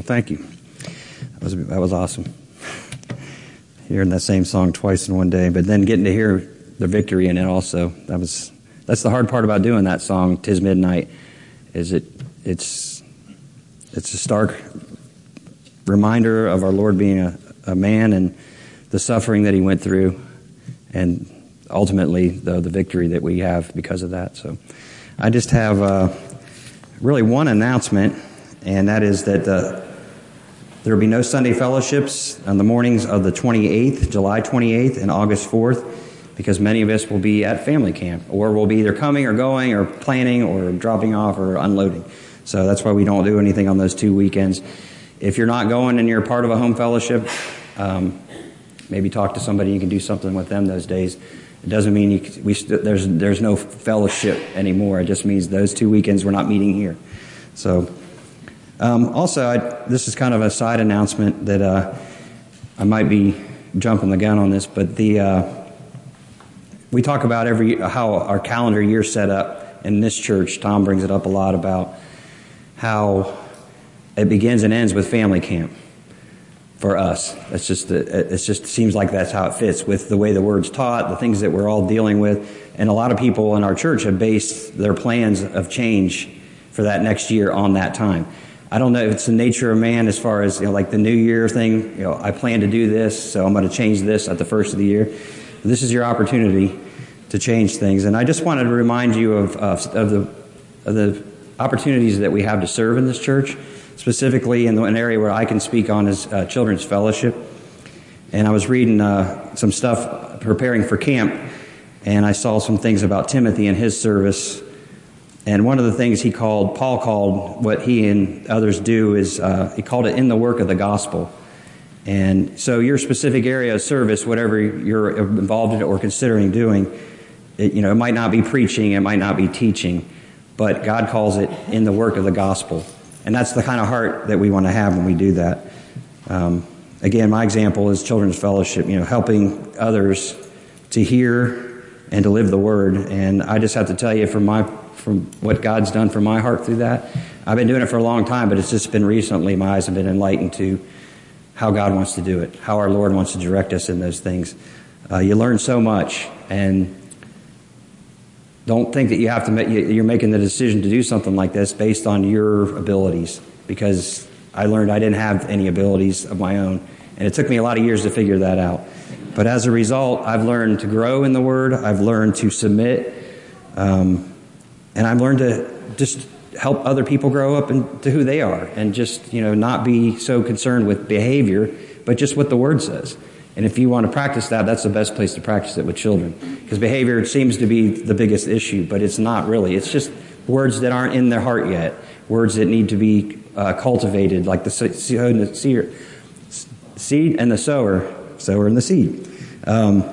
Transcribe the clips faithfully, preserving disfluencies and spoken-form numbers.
Well, thank you. That was that was awesome. Hearing that same song twice in one day, but then getting to hear the victory in it also. That was that's the hard part about doing that song, "'Tis Midnight," is it it's it's a stark reminder of our Lord being a, a man and the suffering that he went through, and ultimately the the victory that we have because of that. So I just have uh, really one announcement, and that is that uh, there will be no Sunday fellowships on the mornings of the twenty-eighth, July twenty-eighth, and August fourth, because many of us will be at family camp, or we'll be either coming or going or planning or dropping off or unloading. So that's why we don't do anything on those two weekends. If you're not going and you're part of a home fellowship, um, maybe talk to somebody. You can do something with them those days. It doesn't mean you, we st- there's there's no fellowship anymore. It just means those two weekends we're not meeting here. So. Um, also, I, this is kind of a side announcement that uh, I might be jumping the gun on this, but the uh, we talk about every how our calendar year set up in this church. Tom brings it up a lot about how it begins and ends with family camp for us. It's just it's just seems like that's how it fits with the way the word's taught, the things that we're all dealing with, and a lot of people in our church have based their plans of change for that next year on that time. I don't know if it's the nature of man as far as, you know, like the New Year thing. You know, I plan to do this, so I'm going to change this at the first of the year. This is your opportunity to change things. And I just wanted to remind you of, uh, of the of the opportunities that we have to serve in this church, specifically in the, an area where I can speak on is uh, Children's Fellowship. And I was reading uh, some stuff preparing for camp, and I saw some things about Timothy and his service. And one of the things he called, Paul called what he and others do is, uh, he called it in the work of the gospel. And so your specific area of service, whatever you're involved in or considering doing, it, you know, it might not be preaching, it might not be teaching, but God calls it in the work of the gospel. And that's the kind of heart that we want to have when we do that. Um, again, my example is Children's Fellowship, you know, helping others to hear and to live the word. And I just have to tell you from my from what God's done for my heart through that. I've been doing it for a long time, but it's just been recently my eyes have been enlightened to how God wants to do it, how our Lord wants to direct us in those things. Uh, you learn so much, and don't think that you have to make, you're making the decision to do something like this based on your abilities, because I learned I didn't have any abilities of my own, and it took me a lot of years to figure that out. But as a result, I've learned to grow in the Word. I've learned to submit. Um, And I've learned to just help other people grow up into who they are, and just, you know, not be so concerned with behavior, but just what the Word says. And if you want to practice that, that's the best place to practice it with children. Because behavior seems to be the biggest issue, but it's not really. It's just words that aren't in their heart yet, words that need to be uh, cultivated, like the seed and the sower, sower and the seed. Um,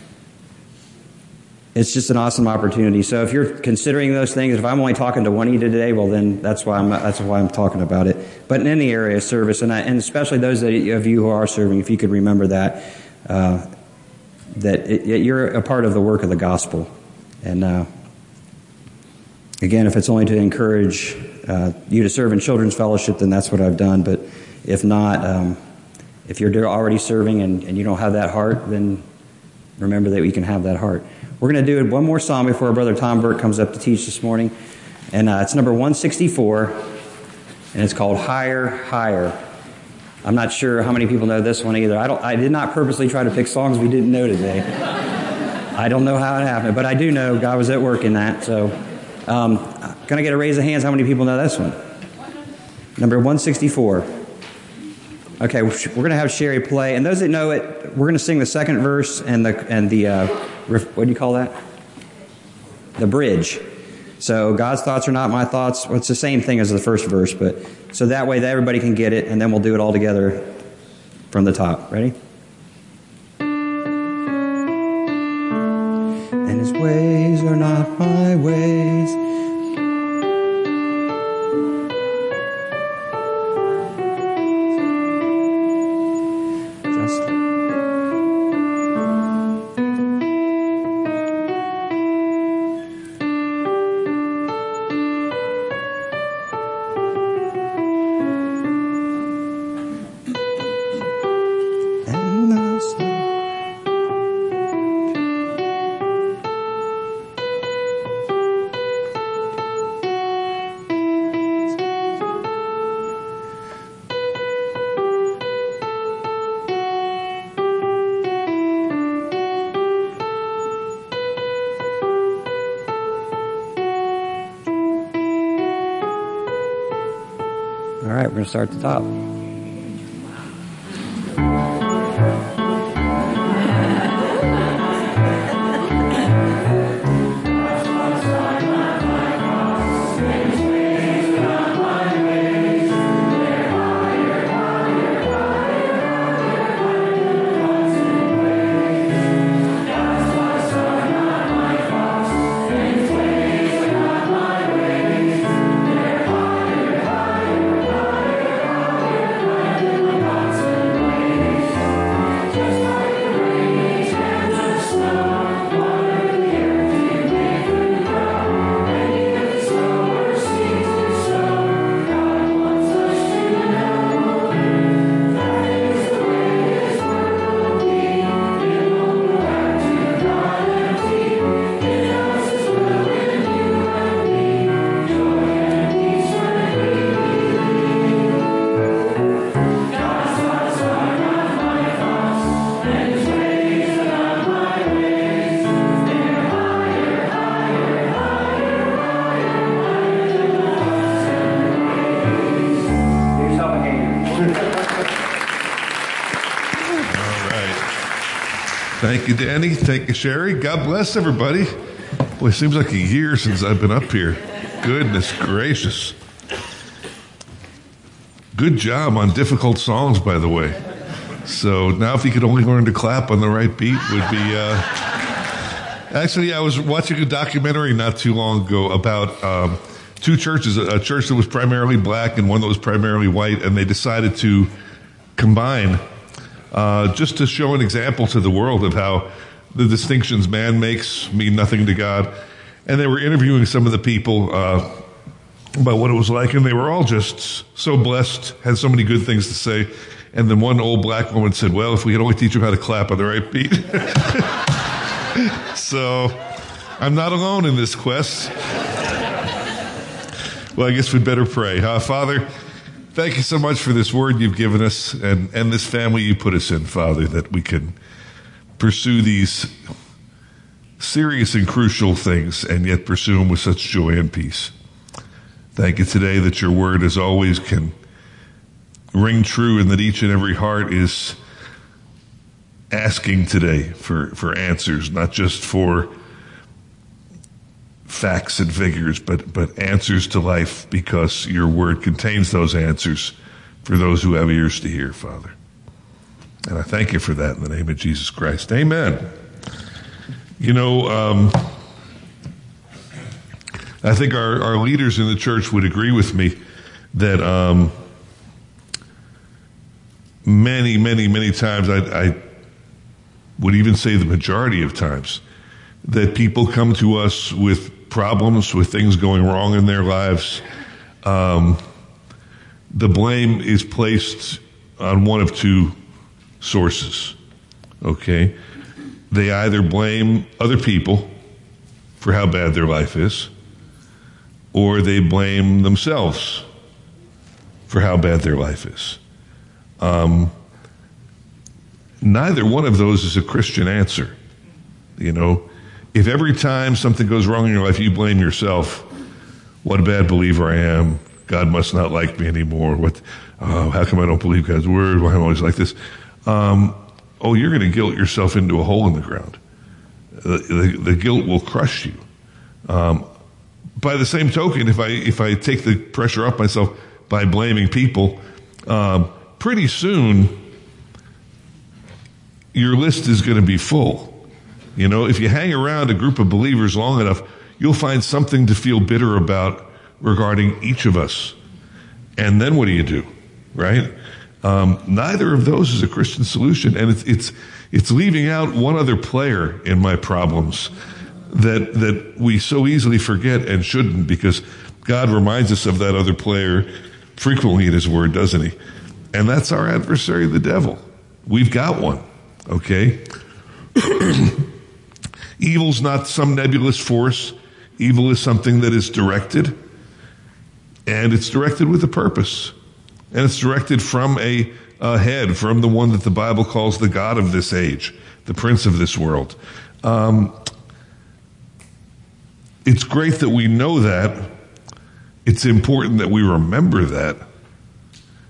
It's just an awesome opportunity. So if you're considering those things, if I'm only talking to one of you today, well, then that's why I'm that's why I'm talking about it. But in any area of service, and I, and especially those that, of you who are serving, if you could remember that, uh, that it, it, you're a part of the work of the gospel. And uh, again, if it's only to encourage uh, you to serve in Children's Fellowship, then that's what I've done. But if not, um, if you're already serving and, and you don't have that heart, then remember that we can have that heart. We're going to do one more song before our brother Tom Burke comes up to teach this morning. And uh, it's number one sixty-four, and it's called Higher, Higher. I'm not sure how many people know this one either. I don't. I did not purposely try to pick songs we didn't know today. I don't know how it happened, but I do know God was at work in that. So um, can I get a raise of hands? How many people know this one? Number one sixty-four. Okay, we're going to have Sherry play. And those that know it, we're going to sing the second verse and the and the uh, what do you call that? The bridge. So God's thoughts are not my thoughts. Well, it's the same thing as the first verse, but so that way that everybody can get it, and then we'll do it all together from the top. Ready? And His ways are not my ways. All right, we're going to start at the top. Thank you, Danny. Thank you, Sherry. God bless everybody. Boy, it seems like a year since I've been up here. Goodness gracious. Good job on difficult songs, by the way. So now if you could only learn to clap on the right beat would be... Uh... Actually, I was watching a documentary not too long ago about um, two churches, a church that was primarily black and one that was primarily white, and they decided to combine Uh, just to show an example to the world of how the distinctions man makes mean nothing to God. And they were interviewing some of the people uh, about what it was like, and they were all just so blessed, had so many good things to say. And then one old black woman said, well, if we could only teach them how to clap on the right beat. So I'm not alone in this quest. Well, I guess we'd better pray. Uh, Father, thank you so much for this word you've given us and, and this family you put us in, Father, that we can pursue these serious and crucial things and yet pursue them with such joy and peace. Thank you today that your word, as always, can ring true and that each and every heart is asking today for, for answers, not just for facts and figures, but, but answers to life, because your word contains those answers for those who have ears to hear, Father. And I thank you for that in the name of Jesus Christ. Amen. You know, um, I think our, our leaders in the church would agree with me that um, many, many, many times, I, I would even say the majority of times, that people come to us with problems, with things going wrong in their lives. Um, the blame is placed on one of two sources, okay? They either blame other people for how bad their life is, or they blame themselves for how bad their life is. Um, neither one of those is a Christian answer, you know? If every time something goes wrong in your life, you blame yourself, what a bad believer I am, God must not like me anymore, what, oh, how come I don't believe God's word, why am I always like this? Um, oh, you're going to guilt yourself into a hole in the ground. The, the, the guilt will crush you. Um, by the same token, if I, if I take the pressure off myself by blaming people, um, pretty soon your list is going to be full. You know, if you hang around a group of believers long enough, you'll find something to feel bitter about regarding each of us. And then what do you do, right? Um, neither of those is a Christian solution. And it's, it's, it's leaving out one other player in my problems that, that we so easily forget and shouldn't, because God reminds us of that other player frequently in his word, doesn't he? And that's our adversary, the devil. We've got one, okay? Evil's not some nebulous force. Evil is something that is directed, and it's directed with a purpose. And it's directed from a, a head, from the one that the Bible calls the God of this age, the prince of this world. Um, it's great that we know that. It's important that we remember that.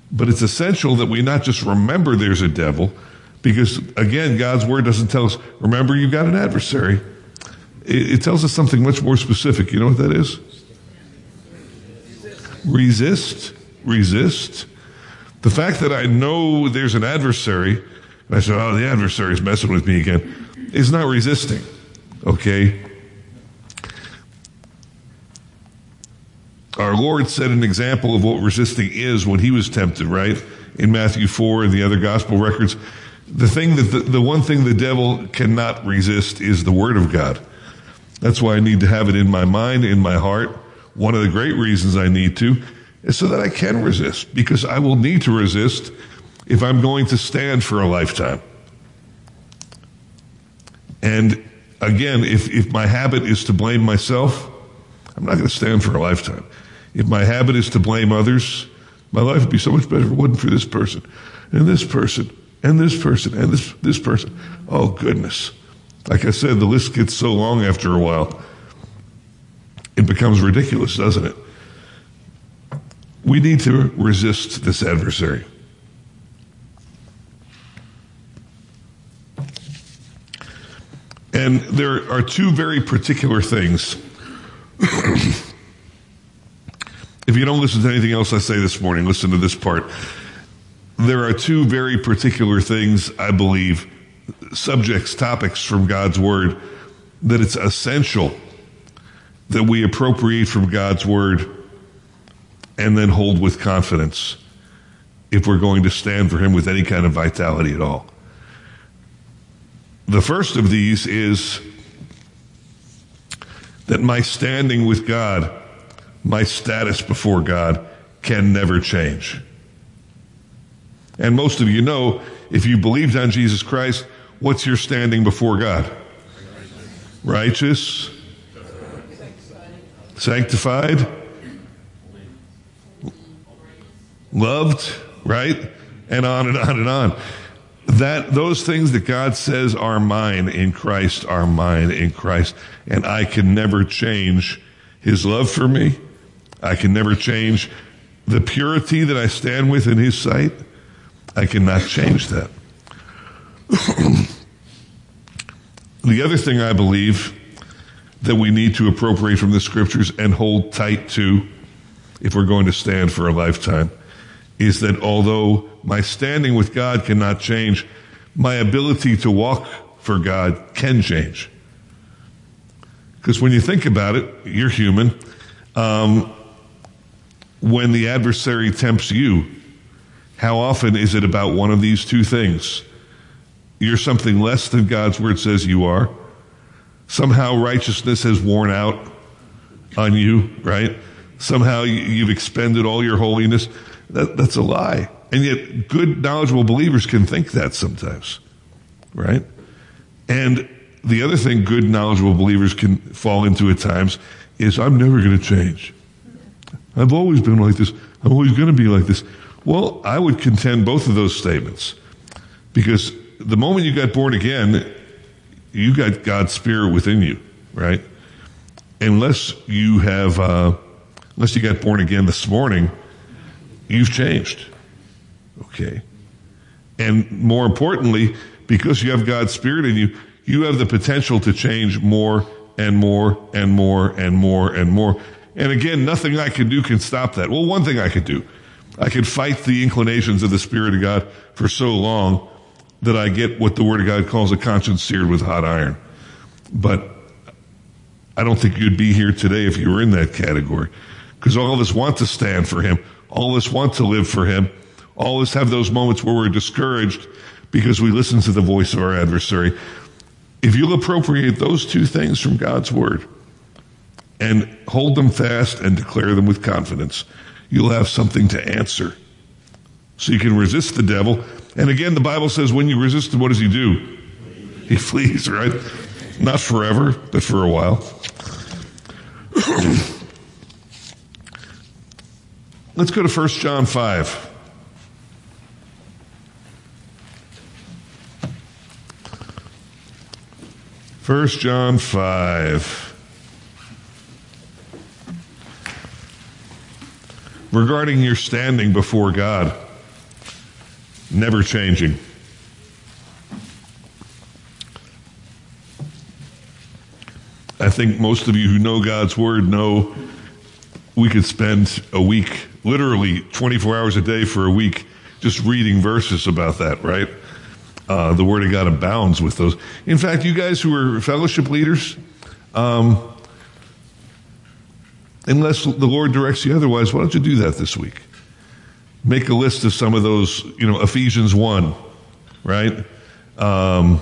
But it's essential that we not just remember there's a devil, because, again, God's word doesn't tell us, remember you've got an adversary. It, it tells us something much more specific. You know what that is? Resist. Resist. The fact that I know there's an adversary, and I say, oh, the adversary's messing with me again, is not resisting. Okay? Our Lord set an example of what resisting is when he was tempted, right? In Matthew four and the other gospel records. The thing that the, the one thing the devil cannot resist is the word of God. That's why I need to have it in my mind, in my heart. One of the great reasons I need to is so that I can resist, because I will need to resist if I'm going to stand for a lifetime. And again, if, if my habit is to blame myself, I'm not going to stand for a lifetime. If my habit is to blame others, my life would be so much better if it wasn't for this person, and this person, and this person, and this, this person. Oh, goodness. Like I said, the list gets so long after a while, it becomes ridiculous, doesn't it? We need to resist this adversary. And there are two very particular things. If you don't listen to anything else I say this morning, listen to this part. There are two very particular things, I believe, subjects, topics from God's word, that it's essential that we appropriate from God's word and then hold with confidence if we're going to stand for him with any kind of vitality at all. The first of these is that my standing with God, my status before God, can never change. And most of you know, if you believed on Jesus Christ, what's your standing before God? Righteous, sanctified, loved, right? And on and on and on. That those things that God says are mine in Christ are mine in Christ. And I can never change his love for me. I can never change the purity that I stand with in his sight. I cannot change that. The other thing I believe that we need to appropriate from the scriptures and hold tight to, if we're going to stand for a lifetime, is that although my standing with God cannot change, my ability to walk for God can change. Because when you think about it, you're human. Um, when the adversary tempts you, how often is it about one of these two things? You're something less than God's word says you are. Somehow righteousness has worn out on you, right? Somehow you've expended all your holiness. That, that's a lie. And yet good, knowledgeable believers can think that sometimes, right? And the other thing good, knowledgeable believers can fall into at times is, I'm never going to change. I've always been like this. I'm always going to be like this. Well, I would contend both of those statements, because the moment you got born again, you got God's Spirit within you, right? Unless you have, uh, unless you got born again this morning, you've changed. Okay. And more importantly, because you have God's Spirit in you, you have the potential to change more and more and more and more and more. And again, nothing I can do can stop that. Well, one thing I could do, I could fight the inclinations of the Spirit of God for so long that I get what the Word of God calls a conscience seared with hot iron. But I don't think you'd be here today if you were in that category, because all of us want to stand for him. All of us want to live for him. All of us have those moments where we're discouraged because we listen to the voice of our adversary. If you'll appropriate those two things from God's word and hold them fast and declare them with confidence, you'll have something to answer. So you can resist the devil. And again, the Bible says when you resist him, what does he do? He flees, right? Not forever, but for a while. Let's go to First John five. First John five. Regarding your standing before God. never changing. I think most of you who know God's Word know we could spend a week, literally twenty-four hours a day for a week, just reading verses about that, right? Uh, the Word of God abounds with those. In fact, you guys who are fellowship leaders, um, unless the Lord directs you otherwise, why don't you do that this week? Make a list of some of those, you know, Ephesians one, right? Um,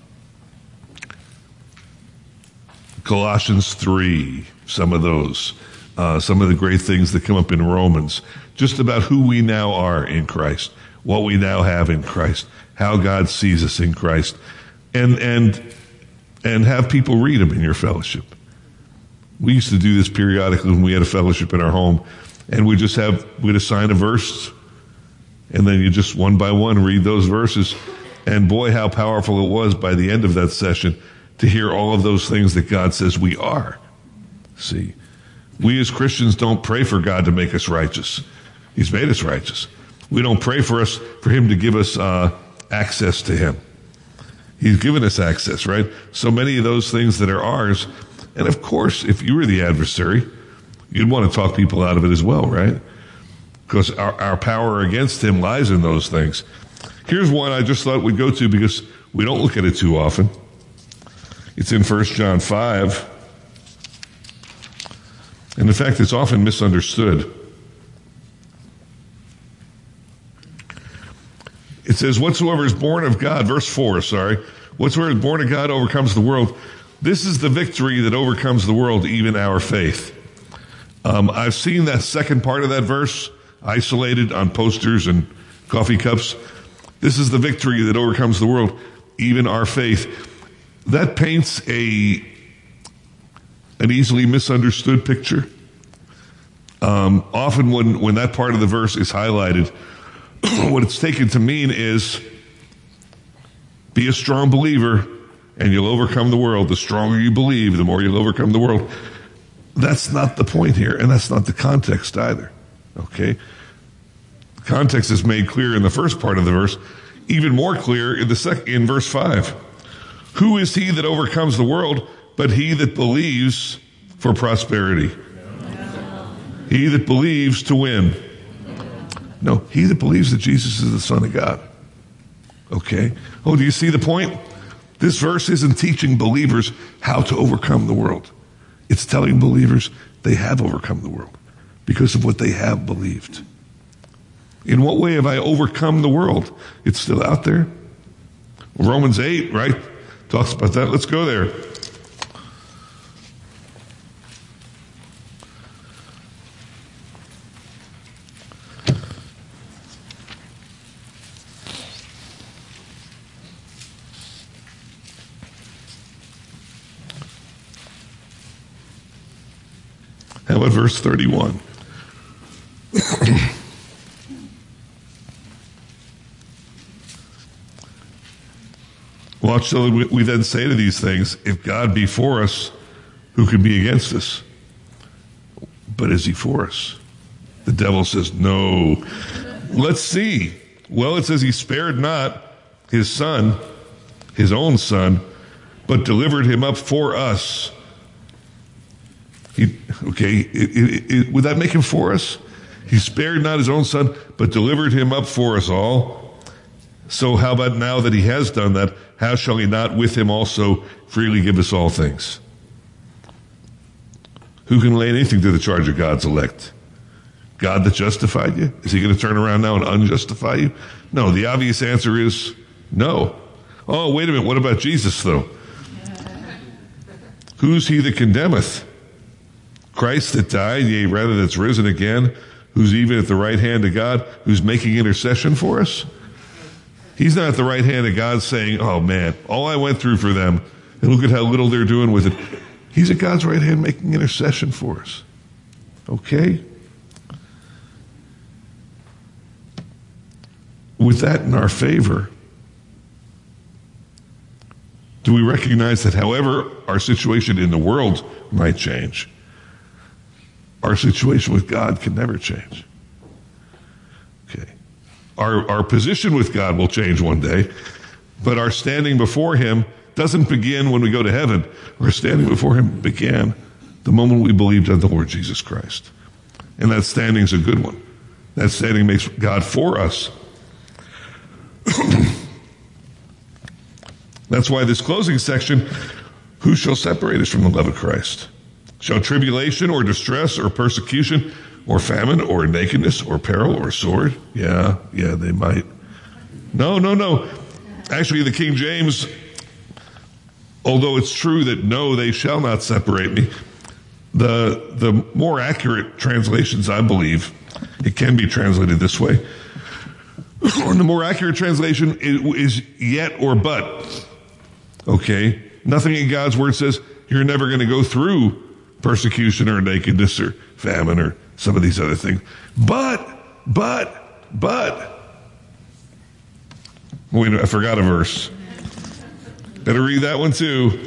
Colossians three, some of those. Uh, some of the great things that come up in Romans, just about who we now are in Christ, what we now have in Christ, how God sees us in Christ, and and and have people read them in your fellowship. We used to do this periodically when we had a fellowship in our home, and we just have we'd assign a verse, and then you just one by one read those verses, and boy, how powerful it was by the end of that session to hear all of those things that God says we are. See. We as Christians don't pray for God to make us righteous. He's made us righteous. We don't pray for us, for Him to give us uh, access to Him. He's given us access, right? So many of those things that are ours. And of course, if you were the adversary, you'd want to talk people out of it as well, right? Because our, our power against Him lies in those things. Here's one I just thought we'd go to because we don't look at it too often. It's in First John five. And in fact, it's often misunderstood. It says, whatsoever is born of God, verse four, sorry, whatsoever is born of God overcomes the world. This is the victory that overcomes the world, even our faith. Um, I've seen that second part of that verse isolated on posters and coffee cups. This is the victory that overcomes the world, even our faith. That paints a an easily misunderstood picture. Um, often when, when that part of the verse is highlighted, what it's taken to mean is be a strong believer and you'll overcome the world. The stronger you believe, the more you'll overcome the world. That's not the point here, and that's not the context either. Okay? The context is made clear in the first part of the verse, even more clear in the sec- in verse five. Who is he that overcomes the world but he that believes for prosperity? He that believes to win. No, he that believes that Jesus is the Son of God. Okay? Oh, do you see the point? This verse isn't teaching believers how to overcome the world. It's telling believers they have overcome the world because of what they have believed. In what way have I overcome the world? It's still out there. Romans eight, right? Talks about that. Let's go there. How about verse thirty-one? Watch till we then say to these things, if God be for us, who can be against us? But is he for us? The devil says, no. Let's see. Well, it says he spared not his son, his own son, but delivered him up for us. He, okay, it, it, it, would that make him for us? He spared not his own son, but delivered him up for us all. So how about now that he has done that, how shall he not with him also freely give us all things? Who can lay anything to the charge of God's elect? God that justified you? Is he going to turn around now and unjustify you? No, the obvious answer is no. Oh, wait a minute, what about Jesus though? Who's he that condemneth? Christ that died, yea, rather that's risen again, who's even at the right hand of God, who's making intercession for us? He's not at the right hand of God saying, oh man, all I went through for them, and look at how little they're doing with it. He's at God's right hand making intercession for us. Okay? With that in our favor, do we recognize that however our situation in the world might change, our situation with God can never change? Okay. Our, our position with God will change one day, but our standing before him doesn't begin when we go to heaven. Our standing before him began the moment we believed on the Lord Jesus Christ. And that standing is a good one. That standing makes God for us. That's why this closing section, who shall separate us from the love of Christ? Shall tribulation or distress or persecution or famine or nakedness or peril or sword? Yeah, yeah, they might. No, no, no. Actually, the King James, although it's true that no, they shall not separate me, the, the more accurate translations, I believe, it can be translated this way. The more accurate translation is yet or but. Okay? Nothing in God's word says you're never going to go through persecution or nakedness or famine or some of these other things. But, but, but. Wait, I forgot a verse. Better read that one too.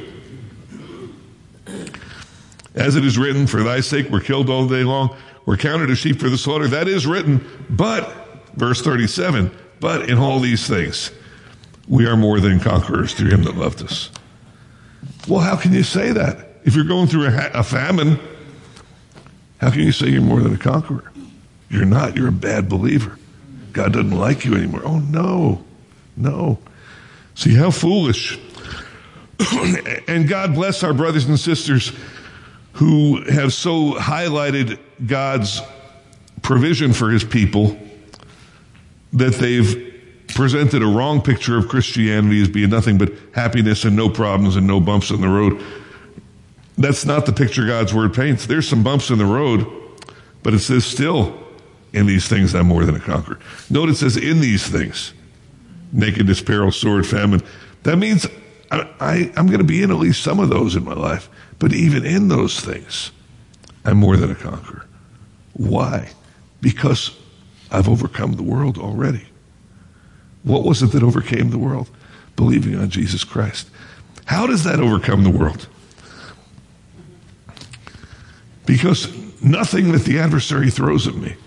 As it is written, for thy sake we're killed all day long. We're counted as sheep for the slaughter. That is written, but, verse thirty-seven, but in all these things, we are more than conquerors through him that loved us. Well, how can you say that? If you're going through a, ha- a famine, how can you say you're more than a conqueror? You're not. You're a bad believer. God doesn't like you anymore. Oh, no. No. See, how foolish. And God bless our brothers and sisters who have so highlighted God's provision for his people that they've presented a wrong picture of Christianity as being nothing but happiness and no problems and no bumps in the road. That's not the picture God's word paints. There's some bumps in the road, but it says still, in these things I'm more than a conqueror. Note it says in these things, nakedness, peril, sword, famine. That means I, I, I'm going to be in at least some of those in my life. But even in those things, I'm more than a conqueror. Why? Because I've overcome the world already. What was it that overcame the world? Believing on Jesus Christ. How does that overcome the world? Because nothing that the adversary throws at me,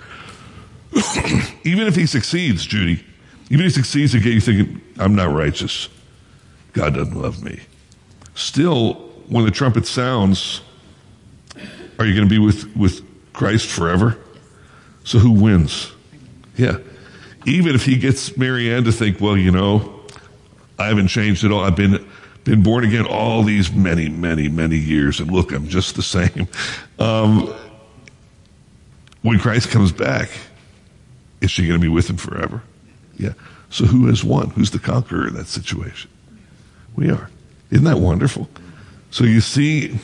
even if he succeeds, Judy, even if he succeeds again, you thinking, I'm not righteous. God doesn't love me. Still, when the trumpet sounds, are you going to be with, with Christ forever? So who wins? Yeah. Even if he gets Marianne to think, well, you know, I haven't changed at all. I've been been born again all these many, many, many years, and look, I'm just the same. Um, when Christ comes back, is she going to be with him forever? Yeah. So who has won? Who's the conqueror in that situation? We are. Isn't that wonderful? So you see,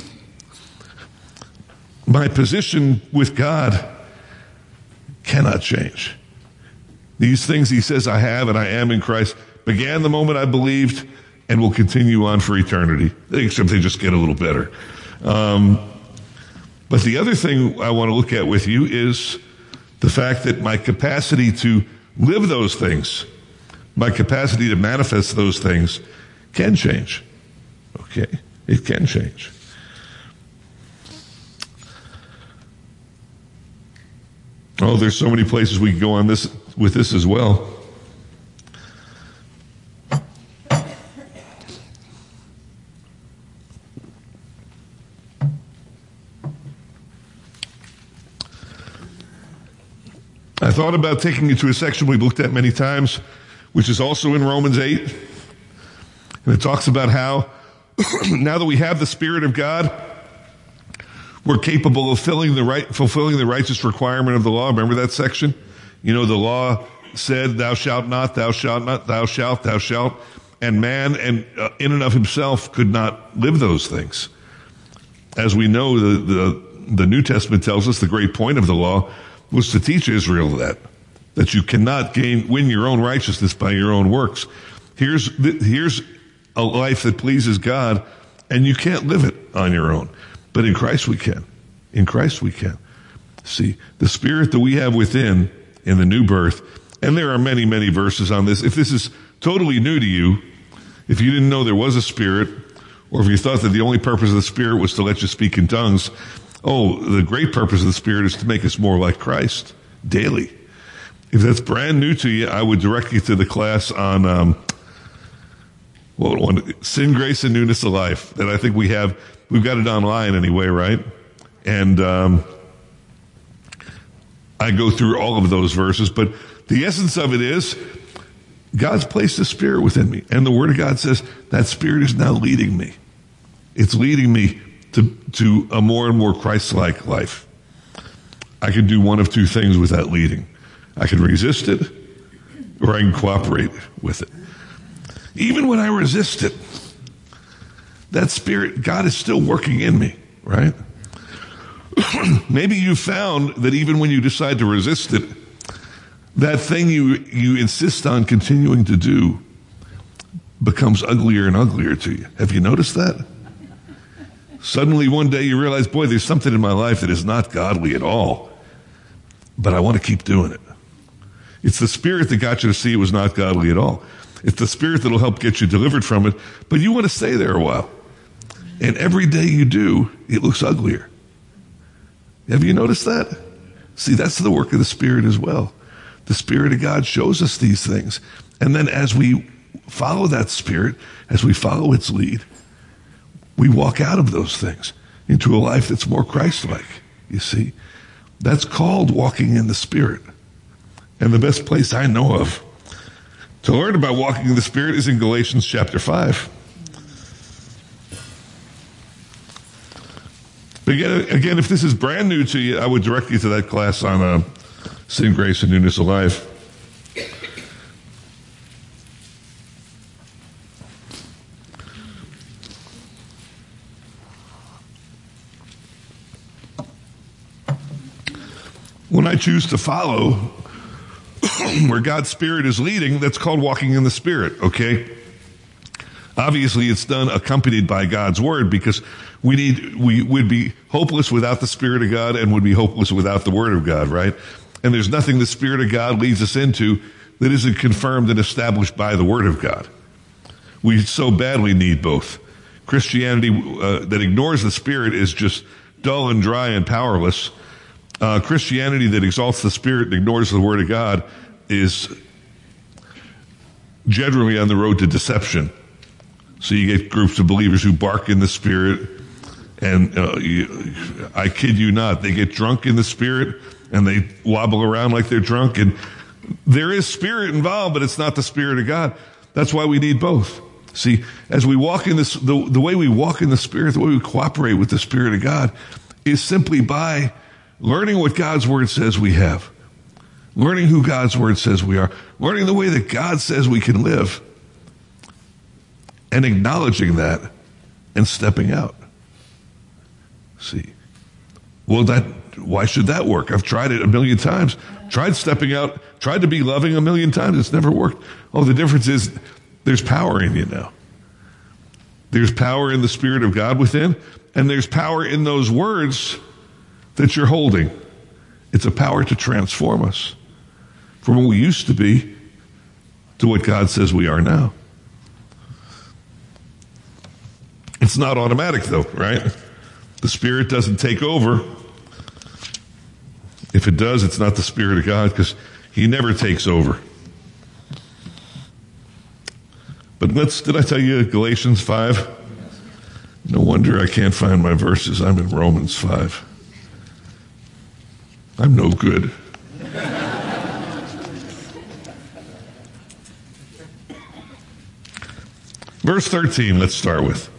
my position with God cannot change. These things he says I have and I am in Christ began the moment I believed and will continue on for eternity, except they just get a little better. Um, but the other thing I want to look at with you is the fact that my capacity to live those things, my capacity to manifest those things can change. Okay? It can change. Oh, there's so many places we can go on this with this as well. I thought about taking you to a section we've looked at many times, which is also in Romans eight. And it talks about how now that we have the Spirit of God, we're capable of fulfilling the right, fulfilling the righteous requirement of the law. Remember that section? You know, the law said, thou shalt not, thou shalt not, thou shalt, thou shalt. And man, and uh, in and of himself, could not live those things. As we know, the, the, the New Testament tells us the great point of the law was to teach Israel that, that you cannot gain, win your own righteousness by your own works. Here's, here's a life that pleases God, and you can't live it on your own. But in Christ we can. In Christ we can. See, the Spirit that we have within in the new birth, and there are many, many verses on this. If this is totally new to you, if you didn't know there was a Spirit, or if you thought that the only purpose of the Spirit was to let you speak in tongues, oh, the great purpose of the Spirit is to make us more like Christ daily. If that's brand new to you, I would direct you to the class on um, well, one, Sin, Grace, and Newness of Life. That I think we have, we've got it online anyway, right? And um, I go through all of those verses, but the essence of it is God's placed a spirit within me, and the Word of God says that spirit is now leading me. It's leading me to to a more and more Christ-like life. I can do one of two things with that leading. I can resist it, or I can cooperate with it. Even when I resist it, that spirit, God is still working in me, right? Maybe you found that even when you decide to resist it, that thing you, you insist on continuing to do becomes uglier and uglier to you. Have you noticed that? Suddenly one day you realize, boy, there's something in my life that is not godly at all, but I want to keep doing it. It's the spirit that got you to see it was not godly at all. It's the spirit that'll help get you delivered from it, but you want to stay there a while. And every day you do, it looks uglier. Have you noticed that? See, that's the work of the Spirit as well. The Spirit of God shows us these things. And then as we follow that Spirit, as we follow its lead, we walk out of those things into a life that's more Christ-like, you see. That's called walking in the Spirit. And the best place I know of to learn about walking in the Spirit is in Galatians chapter five. But again, again, if this is brand new to you, I would direct you to that class on uh, Sin, Grace, and Newness of Life. When I choose to follow where God's Spirit is leading, that's called walking in the Spirit, okay? Obviously, it's done accompanied by God's Word, because we need, we would be hopeless without the Spirit of God and would be hopeless without the Word of God, right? And there's nothing the Spirit of God leads us into that isn't confirmed and established by the Word of God. We so badly need both. Christianity uh, that ignores the Spirit is just dull and dry and powerless. Uh, Christianity that exalts the Spirit and ignores the Word of God is generally on the road to deception. So you get groups of believers who bark in the Spirit, and uh, you, I kid you not, they get drunk in the Spirit and they wobble around like they're drunk, and there is Spirit involved, but it's not the Spirit of God. That's why we need both. See, as we walk in this, the, the way we walk in the Spirit, the way we cooperate with the Spirit of God is simply by learning what God's Word says we have, learning who God's Word says we are, learning the way that God says we can live, and acknowledging that and stepping out. See, well, that, why should that work? I've tried it a million times. Tried stepping out, tried to be loving a million times. It's never worked. Oh, the difference is there's power in you now. There's power in the Spirit of God within, and there's power in those words that you're holding. It's a power to transform us from what we used to be to what God says we are now. It's not automatic though, right? The Spirit doesn't take over. If it does, it's not the Spirit of God, because He never takes over. But let's, did I tell you Galatians five? No wonder I can't find my verses. I'm in Romans five. I'm no good. Verse thirteen, let's start with.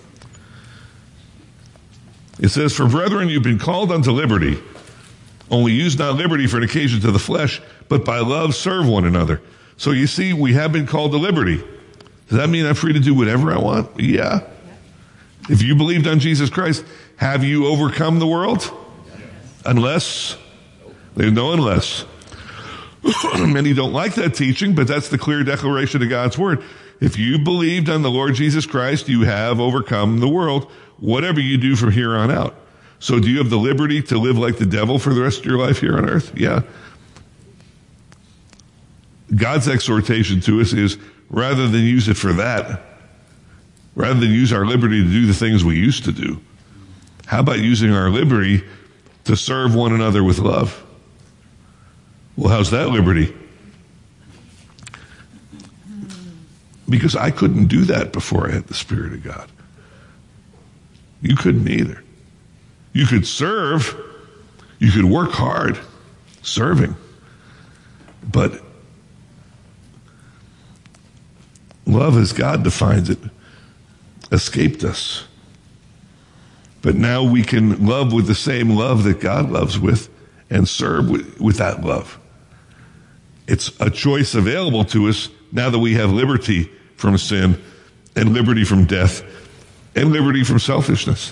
It says, "For brethren, you've been called unto liberty. Only use not liberty for an occasion to the flesh, but by love serve one another." So you see, we have been called to liberty. Does that mean I'm free to do whatever I want? Yeah. If you believed on Jesus Christ, have you overcome the world? Unless, there's no unless. Many don't like that teaching, but that's the clear declaration of God's Word. If you believed on the Lord Jesus Christ, you have overcome the world, whatever you do from here on out. So do you have the liberty to live like the devil for the rest of your life here on earth? Yeah. God's exhortation to us is, rather than use it for that, rather than use our liberty to do the things we used to do, how about using our liberty to serve one another with love? Well, how's that liberty? Because I couldn't do that before I had the Spirit of God. You couldn't either. You could serve. You could work hard serving. But love, as God defines it, escaped us. But now we can love with the same love that God loves with and serve with, with that love. It's a choice available to us now that we have liberty from sin and liberty from death and liberty from selfishness.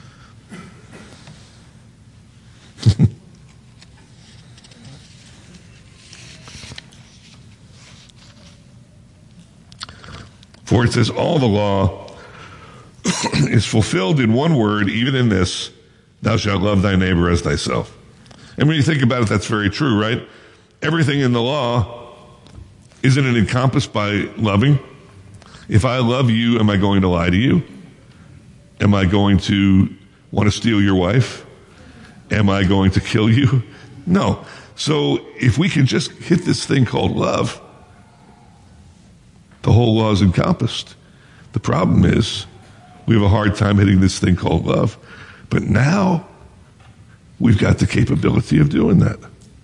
For it says, all the law is fulfilled in one word, even in this, thou shalt love thy neighbor as thyself. And when you think about it, that's very true, right? Everything in the law, isn't it encompassed by loving? If I love you, am I going to lie to you? Am I going to want to steal your wife? Am I going to kill you? No. So if we can just hit this thing called love, the whole law is encompassed. The problem is we have a hard time hitting this thing called love. But now we've got the capability of doing that.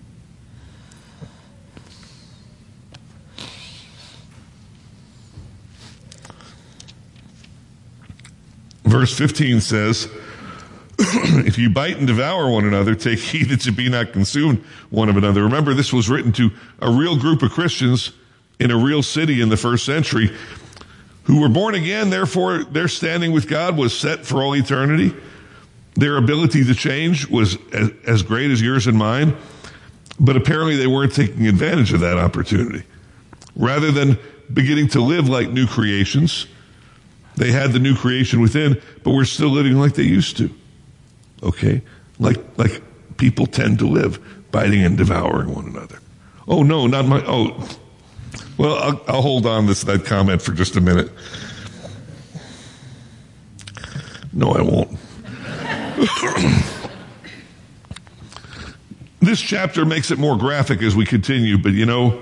Verse fifteen says, if you bite and devour one another, take heed that you be not consumed one of another. Remember, this was written to a real group of Christians in a real city in the first century who were born again. Therefore, their standing with God was set for all eternity. Their ability to change was as, as great as yours and mine. But apparently they weren't taking advantage of that opportunity. Rather than beginning to live like new creations, they had the new creation within, but were still living like they used to. Okay? Like, like people tend to live, biting and devouring one another. Oh, no, not my, oh, well, I'll, I'll hold on to that comment for just a minute. No, I won't. This chapter makes it more graphic as we continue, but you know,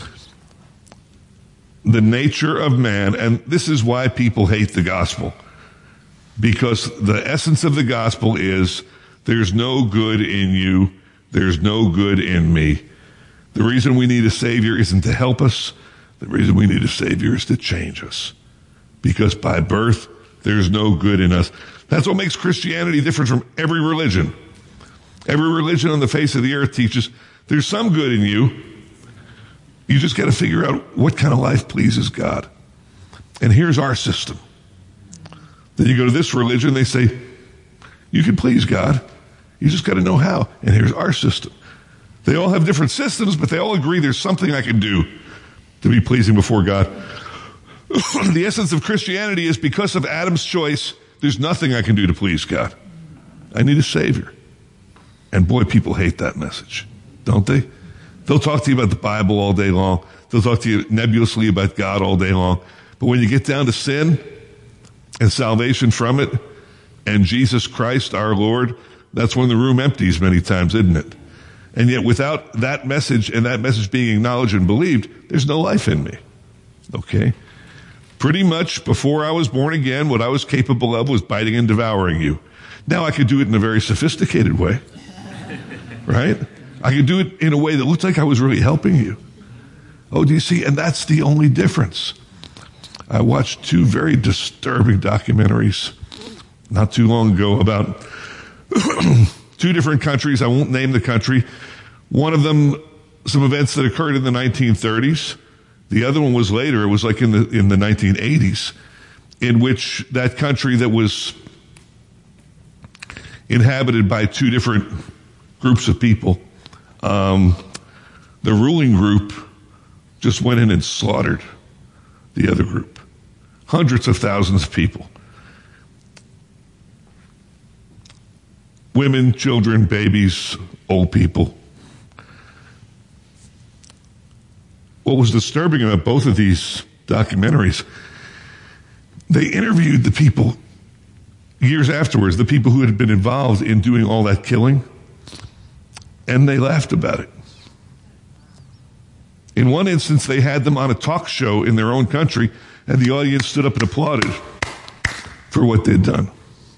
the nature of man, and this is why people hate the gospel, because the essence of the gospel is there's no good in you, there's no good in me. The reason we need a Savior isn't to help us. The reason we need a Savior is to change us. Because by birth, there's no good in us. That's what makes Christianity different from every religion. Every religion on the face of the earth teaches there's some good in you. You just got to figure out what kind of life pleases God. And here's our system. Then you go to this religion, they say, you can please God. You just got to know how. And here's our system. They all have different systems, but they all agree there's something I can do to be pleasing before God. The essence of Christianity is because of Adam's choice, there's nothing I can do to please God. I need a Savior. And boy, people hate that message, don't they? They'll talk to you about the Bible all day long. They'll talk to you nebulously about God all day long. But when you get down to sin and salvation from it and Jesus Christ, our Lord, that's when the room empties many times, isn't it? And yet without that message and that message being acknowledged and believed, there's no life in me. Okay? Pretty much before I was born again, what I was capable of was biting and devouring you. Now I could do it in a very sophisticated way. Right? I could do it in a way that looks like I was really helping you. Oh, do you see? And that's the only difference. I watched two very disturbing documentaries not too long ago about two different countries. I won't name the country. One of them, some events that occurred in the nineteen thirties. The other one was later. It was like in the in the nineteen eighties, in which that country that was inhabited by two different groups of people, um, the ruling group just went in and slaughtered the other group. Hundreds of thousands of people. Women, children, babies, old people. What was disturbing about both of these documentaries, they interviewed the people years afterwards, the people who had been involved in doing all that killing, and they laughed about it. In one instance, they had them on a talk show in their own country, And the audience stood up and applauded for what they'd done.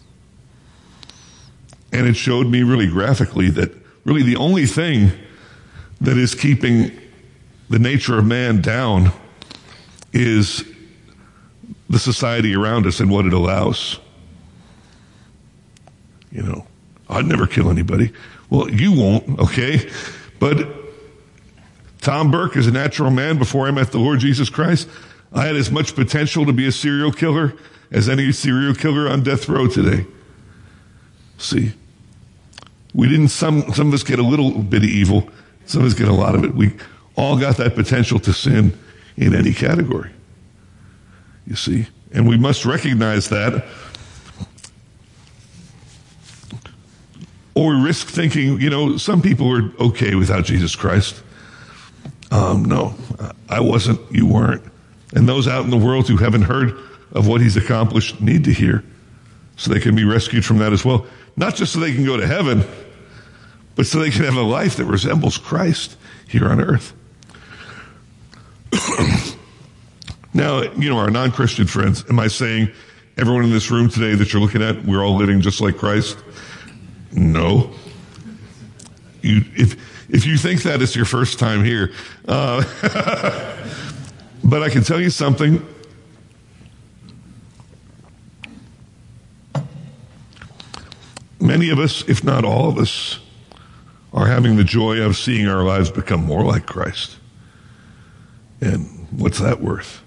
And it showed me really graphically that really the only thing that is keeping the nature of man down is the society around us and what it allows. You know, I'd never kill anybody. Well, you won't, okay? But Tom Burke is a natural man before I met the Lord Jesus Christ. I had as much potential to be a serial killer as any serial killer on death row today. See, we didn't, some, some of us get a little bit of evil. Some of us get a lot of it. We all got that potential to sin in any category. You see? And we must recognize that, or we risk thinking, you know, some people are okay without Jesus Christ. Um, no, I wasn't, you weren't. And those out in the world who haven't heard of what he's accomplished need to hear so they can be rescued from that as well. Not just so they can go to heaven, but so they can have a life that resembles Christ here on earth. Now, you know, our non-Christian friends, am I saying everyone in this room today that you're looking at, we're all living just like Christ? No. You, if, if you think that, it's your first time here. Uh, but I can tell you something. Many of us, if not all of us, are having the joy of seeing our lives become more like Christ. And what's that worth?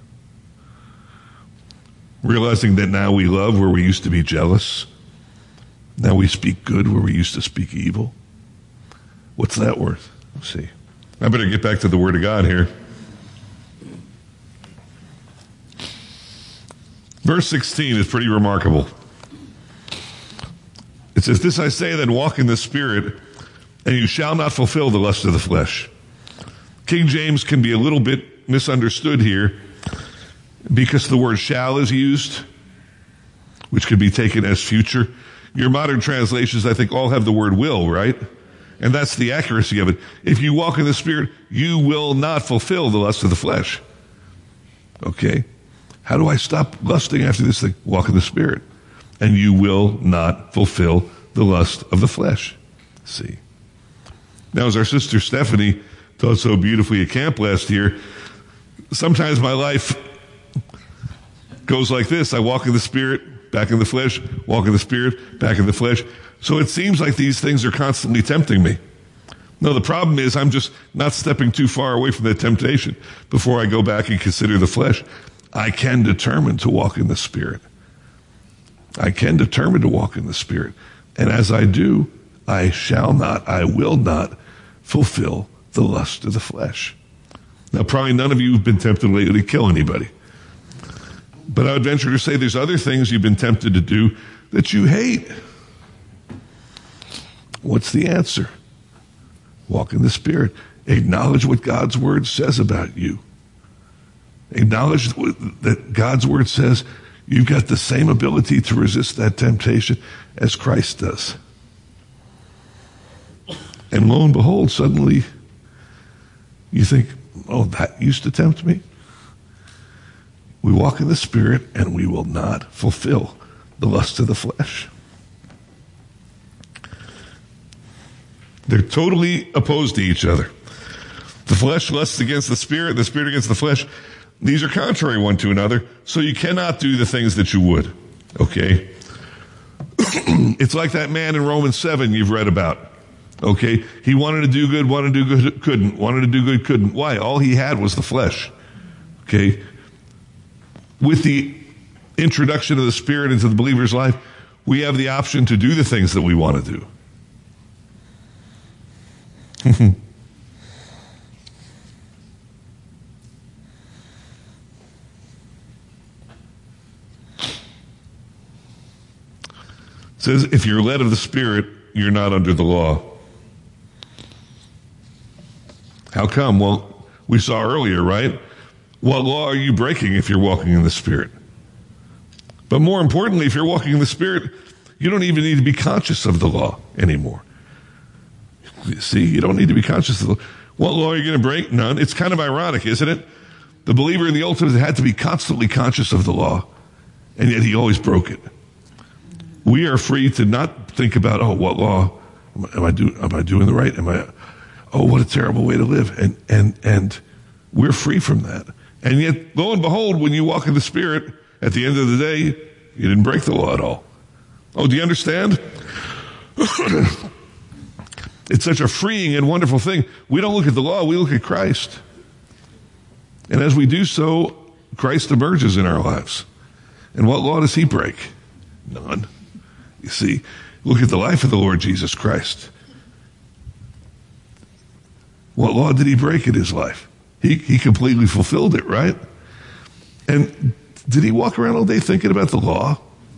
Realizing that now we love where we used to be jealous. Now we speak good where we used to speak evil. What's that worth? Let's see. I better get back to the Word of God here. Verse sixteen is pretty remarkable. It says, "This I say, then walk in the Spirit, and you shall not fulfill the lust of the flesh." King James can be a little bit misunderstood here because the word shall is used, which could be taken as future. Your modern translations, I think, all have the word will, right? And that's the accuracy of it. If you walk in the Spirit, you will not fulfill the lust of the flesh. Okay? How do I stop lusting after this thing? Walk in the Spirit. And you will not fulfill the lust of the flesh. See? Now, as our sister Stephanie taught so beautifully at camp last year, sometimes my life goes like this. I walk in the Spirit, back in the flesh, walk in the Spirit, back in the flesh. So it seems like these things are constantly tempting me. No, the problem is I'm just not stepping too far away from that temptation before I go back and consider the flesh. I can determine to walk in the Spirit. I can determine to walk in the Spirit. And as I do, I shall not, I will not fulfill the lust of the flesh. Now, probably none of you have been tempted lately to kill anybody. But I would venture to say there's other things you've been tempted to do that you hate. What's the answer? Walk in the Spirit. Acknowledge what God's Word says about you. Acknowledge that God's Word says you've got the same ability to resist that temptation as Christ does. And lo and behold, suddenly you think, oh, that used to tempt me? We walk in the Spirit and we will not fulfill the lust of the flesh. They're totally opposed to each other. The flesh lusts against the Spirit, the Spirit against the flesh. These are contrary one to another, so you cannot do the things that you would. Okay? It's like that man in Romans seven you've read about. Okay? He wanted to do good, wanted to do good, couldn't. Wanted to do good, couldn't. Why? All he had was the flesh. Okay? With the introduction of the Spirit into the believer's life, we have the option to do the things that we want to do. It says, if you're led of the Spirit, you're not under the law. How come? Well, we saw earlier, right? What law are you breaking if you're walking in the Spirit? But more importantly, if you're walking in the Spirit, you don't even need to be conscious of the law anymore. See, you don't need to be conscious of the law. What law are you going to break? None. It's kind of ironic, isn't it? The The believer in the Old Testament had to be constantly conscious of the law, and yet he always broke it. We are free to not think about, oh, what law am I, am I, do, am I doing the right? Am I, oh, what a terrible way to live. And, and, and we're free from that. And yet, lo and behold, when you walk in the Spirit, at the end of the day, you didn't break the law at all. Oh, do you understand? It's such a freeing and wonderful thing. We don't look at the law, we look at Christ. And as we do so, Christ emerges in our lives. And what law does he break? None. You see, look at the life of the Lord Jesus Christ. What law did he break in his life? He, he completely fulfilled it, right? And did he walk around all day thinking about the law?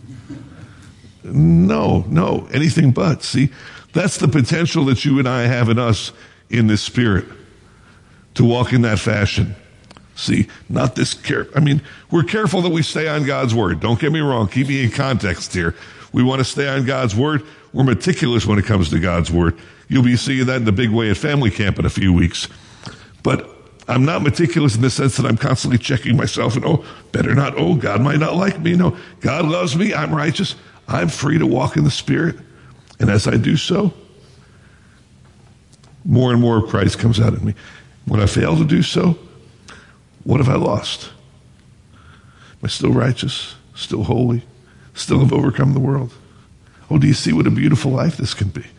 No, no, anything but. See, that's the potential that you and I have in us in this Spirit, to walk in that fashion. See, not this care. I mean, we're careful that we stay on God's word. Don't get me wrong. Keep me in context here. We want to stay on God's word. We're meticulous when it comes to God's word. You'll be seeing that in the big way at family camp in a few weeks. But I'm not meticulous in the sense that I'm constantly checking myself and, oh, better not. Oh, God might not like me. No, God loves me. I'm righteous. I'm free to walk in the Spirit. And as I do so, more and more of Christ comes out in me. When I fail to do so, what have I lost? Am I still righteous? Still holy? Still have overcome the world? Oh, do you see what a beautiful life this can be?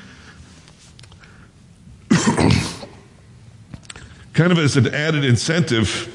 Kind of as an added incentive,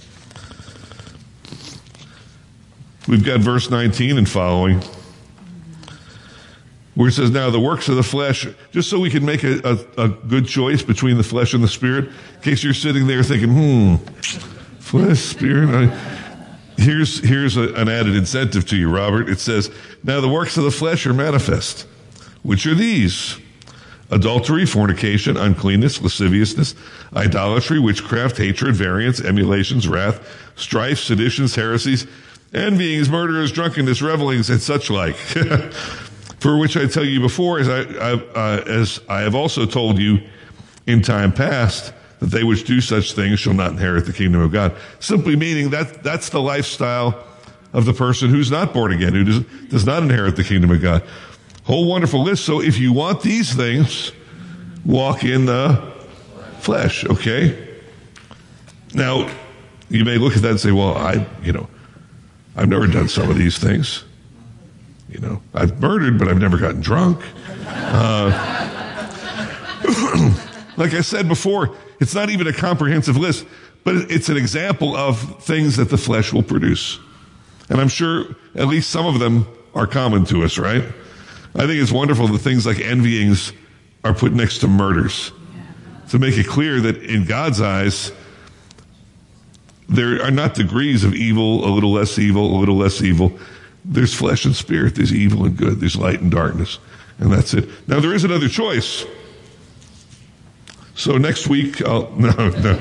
we've got verse nineteen and following, where it says, now the works of the flesh, just so we can make a, a, a good choice between the flesh and the Spirit, in case you're sitting there thinking, hmm, flesh, Spirit. I, here's here's a, an added incentive to you, Robert. It says, now the works of the flesh are manifest, which are these: adultery, fornication, uncleanness, lasciviousness, idolatry, witchcraft, hatred, variance, emulations, wrath, strife, seditions, heresies, envyings, murderers, drunkenness, revelings, and such like. For which I tell you before, as I, I uh, as I have also told you in time past, that they which do such things shall not inherit the kingdom of God. Simply meaning that that's the lifestyle of the person who's not born again, who does, does not inherit the kingdom of God. Whole wonderful list. So if you want these things, walk in the flesh, okay? Now, you may look at that and say, well, I, you know, I've never done some of these things. You know, I've murdered, but I've never gotten drunk. Uh, like I said before, it's not even a comprehensive list, but it's an example of things that the flesh will produce. And I'm sure at least some of them are common to us, right? I think it's wonderful that things like envyings are put next to murders, to make it clear that in God's eyes, there are not degrees of evil, a little less evil, a little less evil. There's flesh and spirit, there's evil and good, there's light and darkness, and that's it. Now, there is another choice. So next week, I'll, no, no.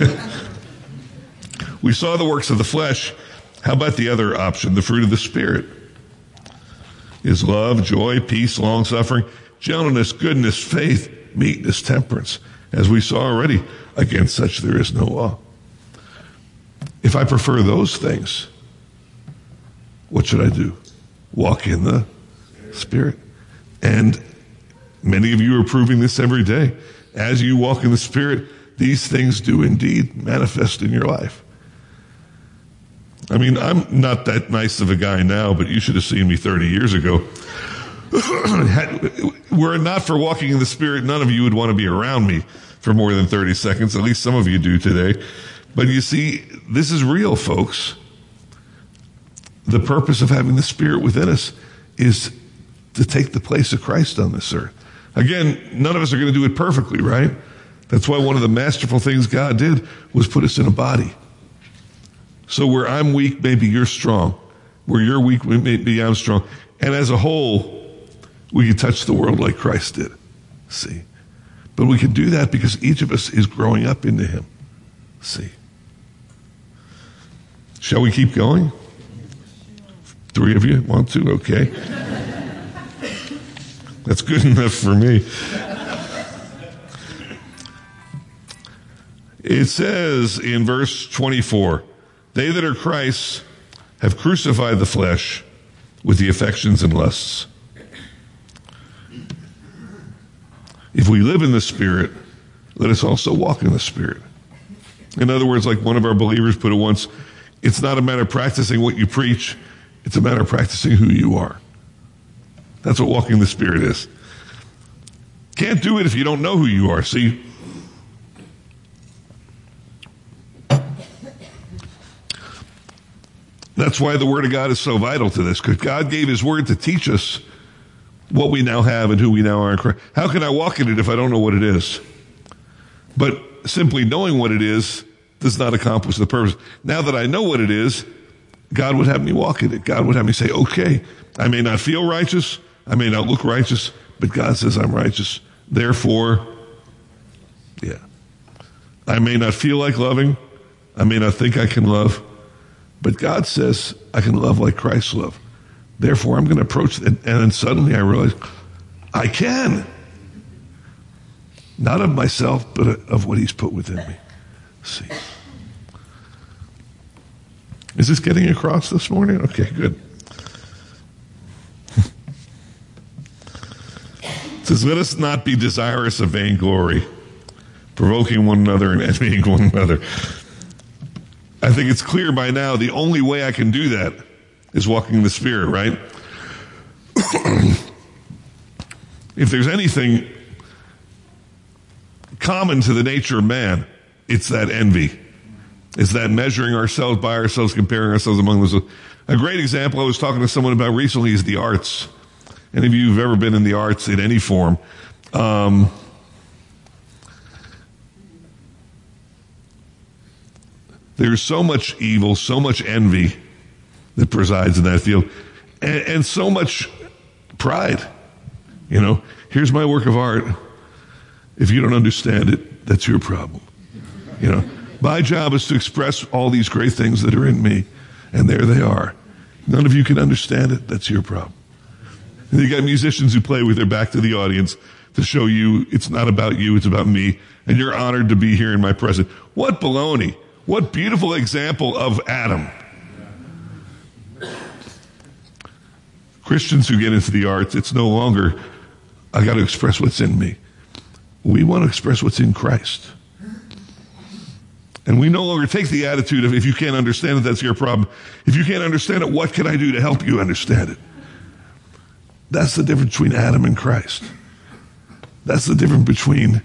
We saw the works of the flesh. How about the other option, the fruit of the Spirit? Is love, joy, peace, long-suffering, gentleness, goodness, faith, meekness, temperance. As we saw already, against such there is no law. If I prefer those things, what should I do? Walk in the Spirit. And many of you are proving this every day. As you walk in the Spirit, these things do indeed manifest in your life. I mean, I'm not that nice of a guy now, but you should have seen me thirty years ago. Were it not for walking in the Spirit, none of you would want to be around me for more than thirty seconds. At least some of you do today. But you see, this is real, folks. The purpose of having the Spirit within us is to take the place of Christ on this earth. Again, none of us are going to do it perfectly, right? That's why one of the masterful things God did was put us in a body. So where I'm weak, maybe you're strong. Where you're weak, maybe I'm strong. And as a whole, we can touch the world like Christ did. See? But we can do that because each of us is growing up into Him. See? Shall we keep going? Three of you want to? Okay. That's good enough for me. It says in verse twenty-four, they that are Christ's have crucified the flesh with the affections and lusts. If we live in the Spirit, let us also walk in the Spirit. In other words, like one of our believers put it once, it's not a matter of practicing what you preach, it's a matter of practicing who you are. That's what walking in the Spirit is. Can't do it if you don't know who you are, see? That's why the Word of God is so vital to this, because God gave His Word to teach us what we now have and who we now are in Christ. How can I walk in it if I don't know what it is? But simply knowing what it is does not accomplish the purpose. Now that I know what it is, God would have me walk in it. God would have me say, okay, I may not feel righteous, I may not look righteous, but God says I'm righteous. Therefore, yeah. I may not feel like loving, I may not think I can love, but God says I can love like Christ loved. Therefore, I'm going to approach it. And then suddenly I realize I can. Not of myself, but of what He's put within me. See. Is this getting across this morning? Okay, good. It says, let us not be desirous of vainglory, provoking one another and envying one another. I think it's clear by now the only way I can do that is walking in the Spirit, right? If there's anything common to the nature of man, it's that envy. It's that measuring ourselves by ourselves, comparing ourselves among those. A great example I was talking to someone about recently is the arts. Any of you who've ever been in the arts in any form, um, there's so much evil, so much envy that presides in that field, and, and so much pride. You know, here's my work of art. If you don't understand it, that's your problem. You know, my job is to express all these great things that are in me, and there they are. None of you can understand it, that's your problem. And you got musicians who play with their back to the audience to show you it's not about you, it's about me, and you're honored to be here in my presence. What baloney. What beautiful example of Adam. Christians who get into the arts, it's no longer, I got to express what's in me. We want to express what's in Christ. And we no longer take the attitude of, if you can't understand it, that's your problem. If you can't understand it, what can I do to help you understand it? That's the difference between Adam and Christ. That's the difference between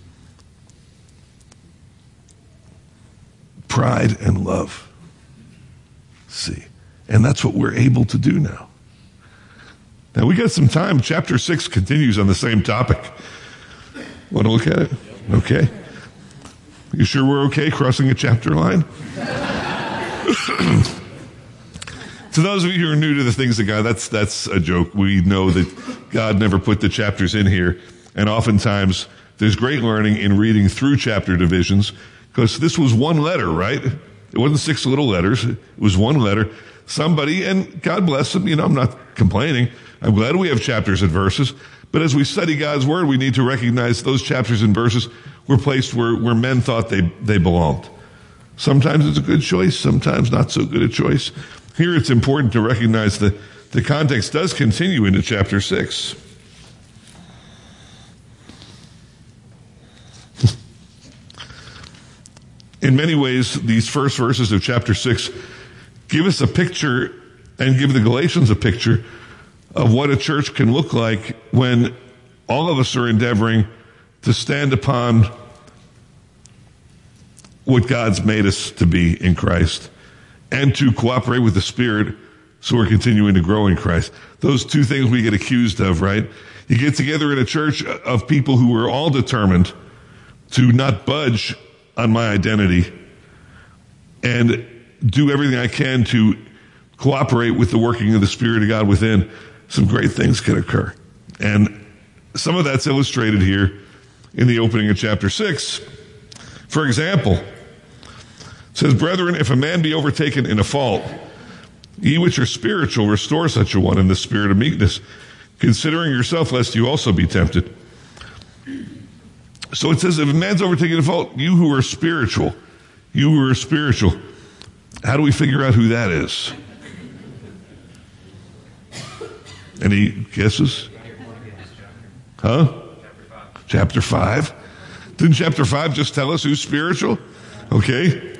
pride and love. See? And that's what we're able to do now. Now we got some time. Chapter six continues on the same topic. Want to look at it? Okay. You sure we're okay crossing a chapter line? To those of you who are new to the things of God, that's that's a joke. We know that God never put the chapters in here. And oftentimes there's great learning in reading through chapter divisions, because this was one letter, right? It wasn't six little letters. It was one letter. Somebody, and God bless them, you know, I'm not complaining. I'm glad we have chapters and verses. But as we study God's Word, we need to recognize those chapters and verses were placed where, where men thought they, they belonged. Sometimes it's a good choice, sometimes not so good a choice. Here it's important to recognize that the context does continue into chapter six. In many ways, these first verses of chapter six give us a picture and give the Galatians a picture of what a church can look like when all of us are endeavoring to stand upon what God's made us to be in Christ and to cooperate with the Spirit so we're continuing to grow in Christ. Those two things we get accused of, right? You get together in a church of people who are all determined to not budge on my identity and do everything I can to cooperate with the working of the Spirit of God within. Some great things can occur. And some of that's illustrated here in the opening of chapter six. For example, it says, brethren, if a man be overtaken in a fault, ye which are spiritual, restore such a one in the spirit of meekness, considering yourself, lest you also be tempted. So it says, if a man's overtaken a fault, you who are spiritual, you who are spiritual, how do we figure out who that is? Any guesses? Huh? Chapter five. Didn't chapter five just tell us who's spiritual? Okay.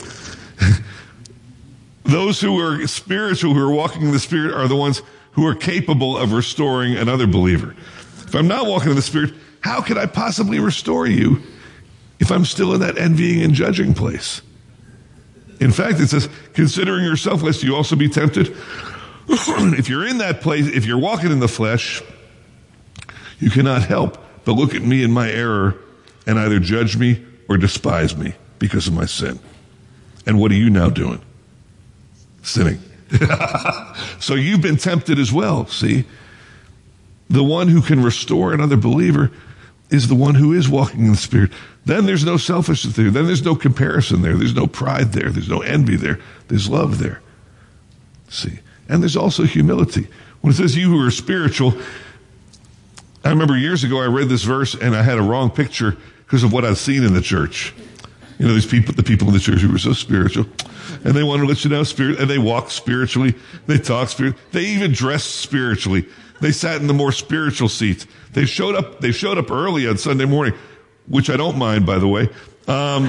Those who are spiritual, who are walking in the Spirit, are the ones who are capable of restoring another believer. If I'm not walking in the Spirit, how could I possibly restore you if I'm still in that envying and judging place? In fact, it says, considering yourself, lest you also be tempted. If you're in that place, if you're walking in the flesh, you cannot help but look at me in my error and either judge me or despise me because of my sin. And what are you now doing? Sinning. So you've been tempted as well, see? The one who can restore another believer is the one who is walking in the Spirit. Then there's no selfishness there. Then there's no comparison there. There's no pride there. There's no envy there. There's love there. See? And there's also humility. When it says you who are spiritual, I remember years ago I read this verse and I had a wrong picture because of what I've seen in the church. You know, these people, the people in the church who were so spiritual, and they wanted to let you know spirit, and they walked spiritually, they talked spiritually, they even dressed spiritually. They sat in the more spiritual seats. They showed up, they showed up early on Sunday morning, which I don't mind, by the way. Um,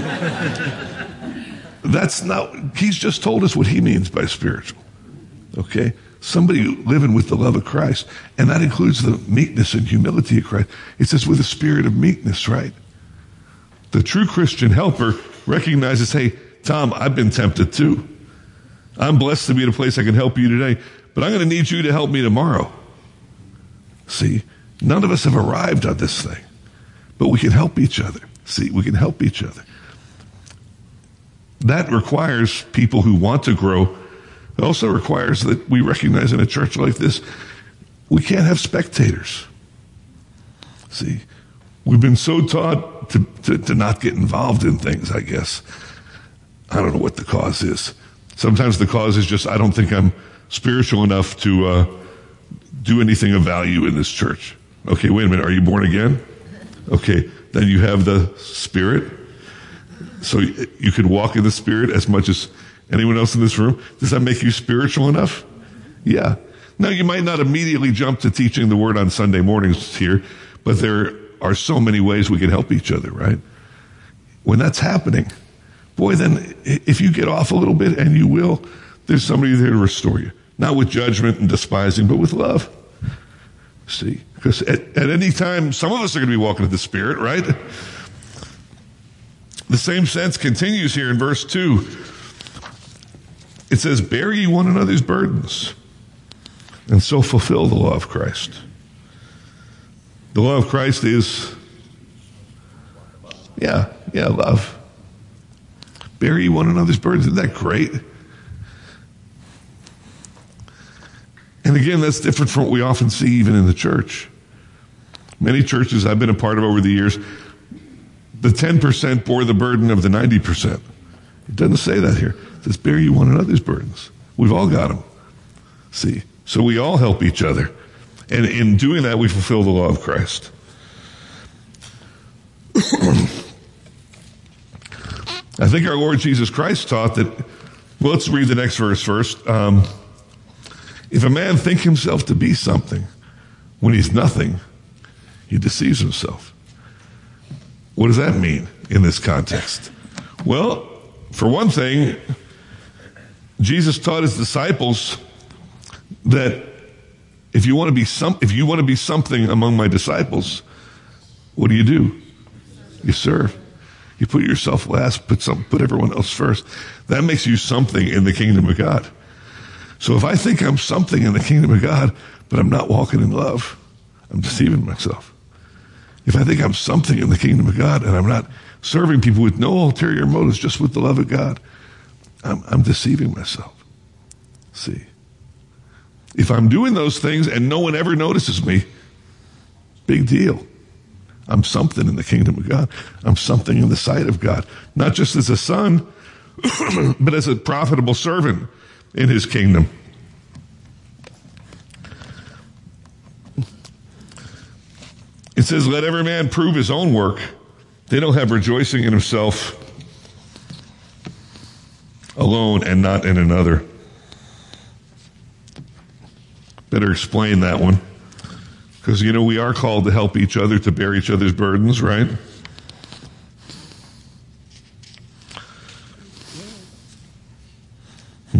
that's not, he's just told us what he means by spiritual. Okay? Somebody living with the love of Christ, and that includes the meekness and humility of Christ. It says with a spirit of meekness, right? The true Christian helper recognizes, hey, Tom, I've been tempted too. I'm blessed to be in a place I can help you today, but I'm going to need you to help me tomorrow. See, none of us have arrived on this thing, but we can help each other. See, we can help each other. That requires people who want to grow. It also requires that we recognize in a church like this, we can't have spectators. See, we've been so taught to, to, to not get involved in things, I guess. I don't know what the cause is. Sometimes the cause is just, I don't think I'm spiritual enough to uh, do anything of value in this church. Okay, wait a minute. Are you born again? Okay, then you have the Spirit. So you can walk in the Spirit as much as anyone else in this room. Does that make you spiritual enough? Yeah. Now, you might not immediately jump to teaching the Word on Sunday mornings here, but there are so many ways we can help each other, right? When that's happening, boy, then if you get off a little bit, and you will, there's somebody there to restore you. Not with judgment and despising, but with love. See? Because at, at any time, some of us are going to be walking in the Spirit, right? The same sense continues here in verse two. It says, bear ye one another's burdens, and so fulfill the law of Christ. The law of Christ is, yeah, yeah, love. Bear ye one another's burdens. Isn't that great? And again, that's different from what we often see even in the church. Many churches I've been a part of over the years, the ten percent bore the burden of the ninety percent. It doesn't say that here. It says, bear ye one another's burdens. We've all got them. See? So we all help each other. And in doing that, we fulfill the law of Christ. I think our Lord Jesus Christ taught that, well, let's read the next verse first. Um, if a man think himself to be something when he's nothing, he deceives himself. What does that mean in this context? Well, for one thing, Jesus taught his disciples that if you want to be some, if you want to be something among my disciples, what do you do? You serve. You put yourself last, put some, put everyone else first. That makes you something in the kingdom of God. So if I think I'm something in the kingdom of God, but I'm not walking in love, I'm deceiving myself. If I think I'm something in the kingdom of God and I'm not serving people with no ulterior motives, just with the love of God, I'm, I'm deceiving myself. See? If I'm doing those things and no one ever notices me, big deal. I'm something in the kingdom of God. I'm something in the sight of God. Not just as a son, but as a profitable servant in his kingdom. It says, let every man prove his own work, They don't have rejoicing in himself alone and not in another. Better explain that one. Because, you know, we are called to help each other, to bear each other's burdens, right? Hmm.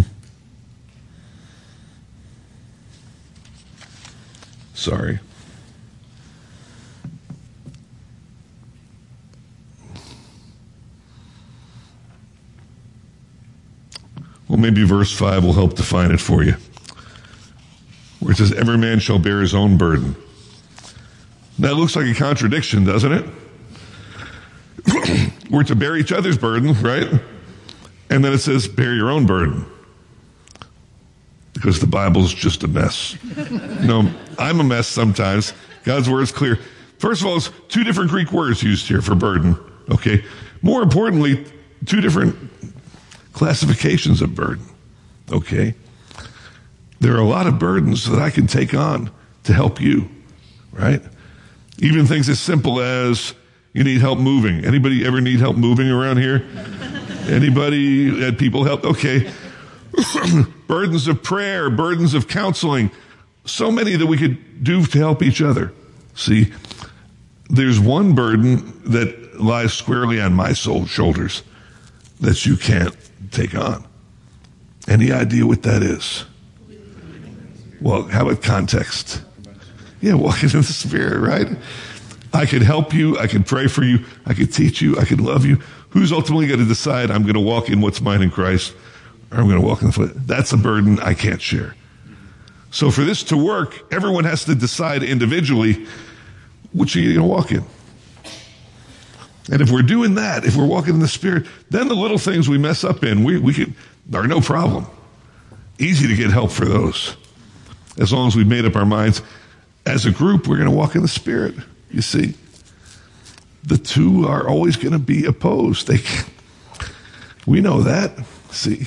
Sorry. Well, maybe verse five will help define it for you. Where it says, every man shall bear his own burden. That looks like a contradiction, doesn't it? We're to bear each other's burden, right? And then it says, bear your own burden. Because the Bible's just a mess. No, I'm a mess sometimes. God's word is clear. First of all, it's two different Greek words used here for burden, okay? More importantly, two different classifications of burden, okay? There are a lot of burdens that I can take on to help you, right? Even things as simple as you need help moving. Anybody ever need help moving around here? Anybody had people help? Okay. Burdens of prayer, burdens of counseling, so many that we could do to help each other. See, there's one burden that lies squarely on my soul shoulders that you can't take on. Any idea what that is? Well, how about context? Yeah, walking in the Spirit, right? I could help you. I could pray for you. I could teach you. I could love you. Who's ultimately going to decide I'm going to walk in what's mine in Christ, or I'm going to walk in the foot? That's a burden I can't share. So for this to work, everyone has to decide individually which are you going to walk in. And if we're doing that, if we're walking in the Spirit, then the little things we mess up in, we, we can, are no problem. Easy to get help for those. As long as we've made up our minds, as a group, we're going to walk in the Spirit. You see, the two are always going to be opposed. They, we know that. See,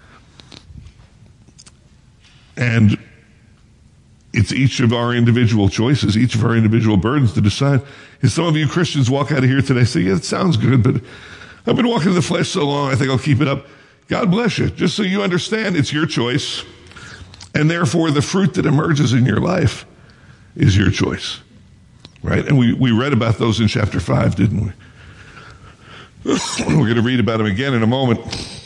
and it's each of our individual choices, each of our individual burdens to decide. And some of you Christians walk out of here today and say, yeah, it sounds good, but I've been walking in the flesh so long, I think I'll keep it up. God bless you. Just so you understand, it's your choice. And therefore, the fruit that emerges in your life is your choice. Right? And we, we read about those in chapter five, didn't we? We're going to read about them again in a moment.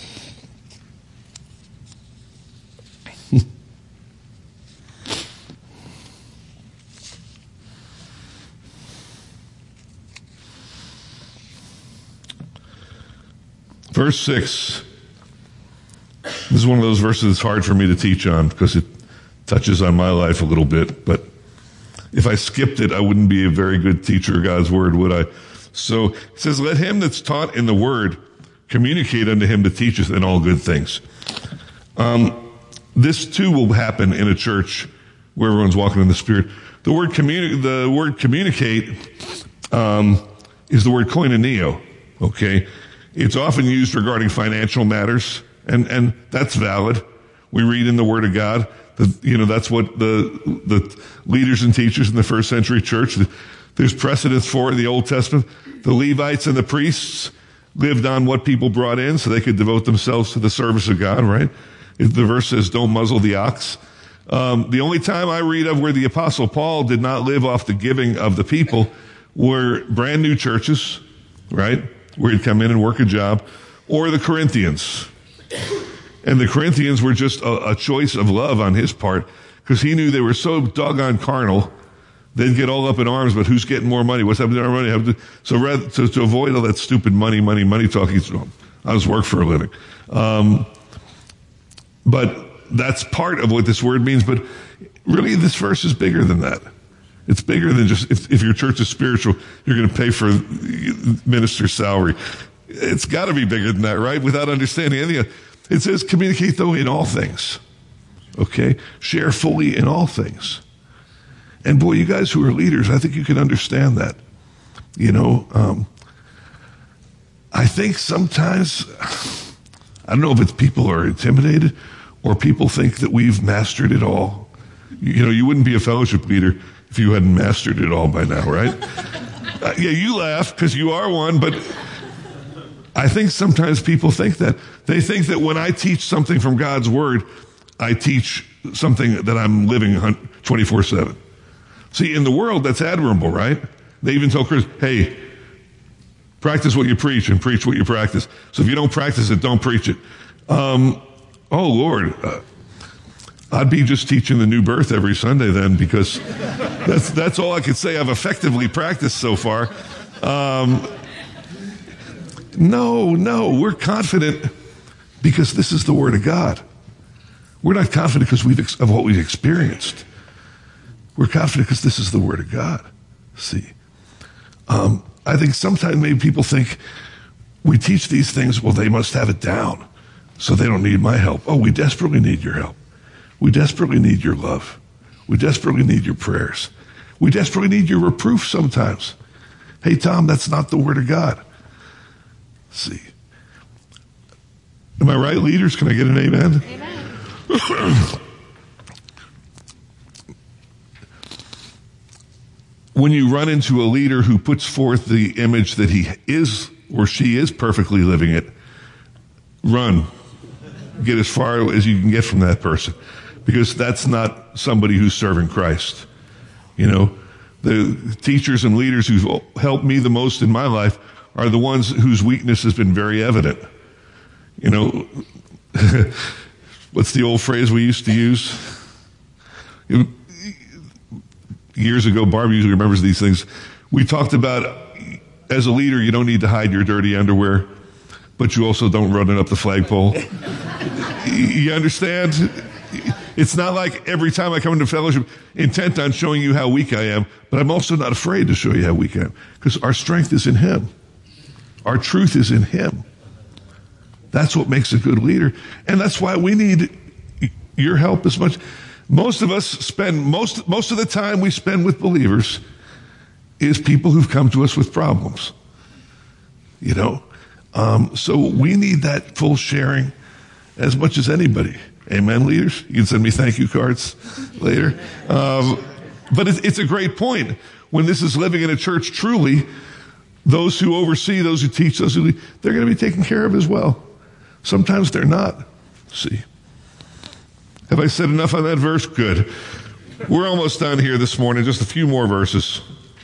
Verse six. This is one of those verses that's hard for me to teach on because it touches on my life a little bit. But if I skipped it, I wouldn't be a very good teacher of God's word, would I? So it says, let him that's taught in the word communicate unto him that teacheth in all good things. Um, this too will happen in a church where everyone's walking in the Spirit. The word communi- the word communicate um, is the word koinoneo. Okay, it's often used regarding financial matters, and and that's valid. We read in the Word of God that, you know, that's what the the leaders and teachers in the first century church. There's precedence for it in the Old Testament. The Levites and the priests lived on what people brought in, so they could devote themselves to the service of God. Right? The verse says, "Don't muzzle the ox." Um, the only time I read of where the Apostle Paul did not live off the giving of the people were brand new churches, right, where he'd come in and work a job, or the Corinthians. And the Corinthians were just a, a choice of love on his part, because he knew they were so doggone carnal, they'd get all up in arms, but who's getting more money? What's happening to our money? So rather, to, to avoid all that stupid money, money, money talk, he's, I just work for a living. Um, but that's part of what this word means. But really, this verse is bigger than that. It's bigger than just, if, if your church is spiritual, you're going to pay for minister's salary. It's got to be bigger than that, right? Without understanding any of it. It says, communicate though in all things. Okay? Share fully in all things. And boy, you guys who are leaders, I think you can understand that. You know, um, I think sometimes, I don't know if it's people are intimidated or people think that we've mastered it all. You know, you wouldn't be a fellowship leader if you hadn't mastered it all by now, right? Uh, yeah, you laugh because you are one, but I think sometimes people think that. They think that when I teach something from God's Word, I teach something that I'm living twenty-four seven. See, in the world, that's admirable, right? They even tell Christians, hey, practice what you preach and preach what you practice. So if you don't practice it, don't preach it. Um, oh, Lord, uh, I'd be just teaching the new birth every Sunday then, because that's that's all I could say I've effectively practiced so far. Um, no, no, we're confident because this is the Word of God. We're not confident because we've ex- of what we've experienced. We're confident because this is the Word of God. See, um, I think sometimes maybe people think we teach these things, well, they must have it down, so they don't need my help. Oh, we desperately need your help. We desperately need your love. We desperately need your prayers. We desperately need your reproof sometimes. Hey, Tom, that's not the Word of God. See, am I right, leaders? Can I get an amen? Amen. When you run into a leader who puts forth the image that he is or she is perfectly living it, run. Get as far as you can get from that person, because that's not somebody who's serving Christ. You know, the teachers and leaders who've helped me the most in my life are the ones whose weakness has been very evident. You know, what's the old phrase we used to use? It, Years ago, Barb usually remembers these things. We talked about, as a leader, you don't need to hide your dirty underwear, but you also don't run it up the flagpole. You understand? It's not like every time I come into fellowship, intent on showing you how weak I am, but I'm also not afraid to show you how weak I am, because our strength is in Him. Our truth is in Him. That's what makes a good leader. And that's why we need your help as much. Most of us spend, most, most of the time we spend with believers is people who've come to us with problems. You know? Um, so we need that full sharing as much as anybody. Amen, leaders? You can send me thank you cards later. Um, but it, it's a great point. When this is living in a church, truly, those who oversee, those who teach, those who lead, they're going to be taken care of as well. Sometimes they're not. See? Have I said enough on that verse? Good. We're almost done here this morning. Just a few more verses.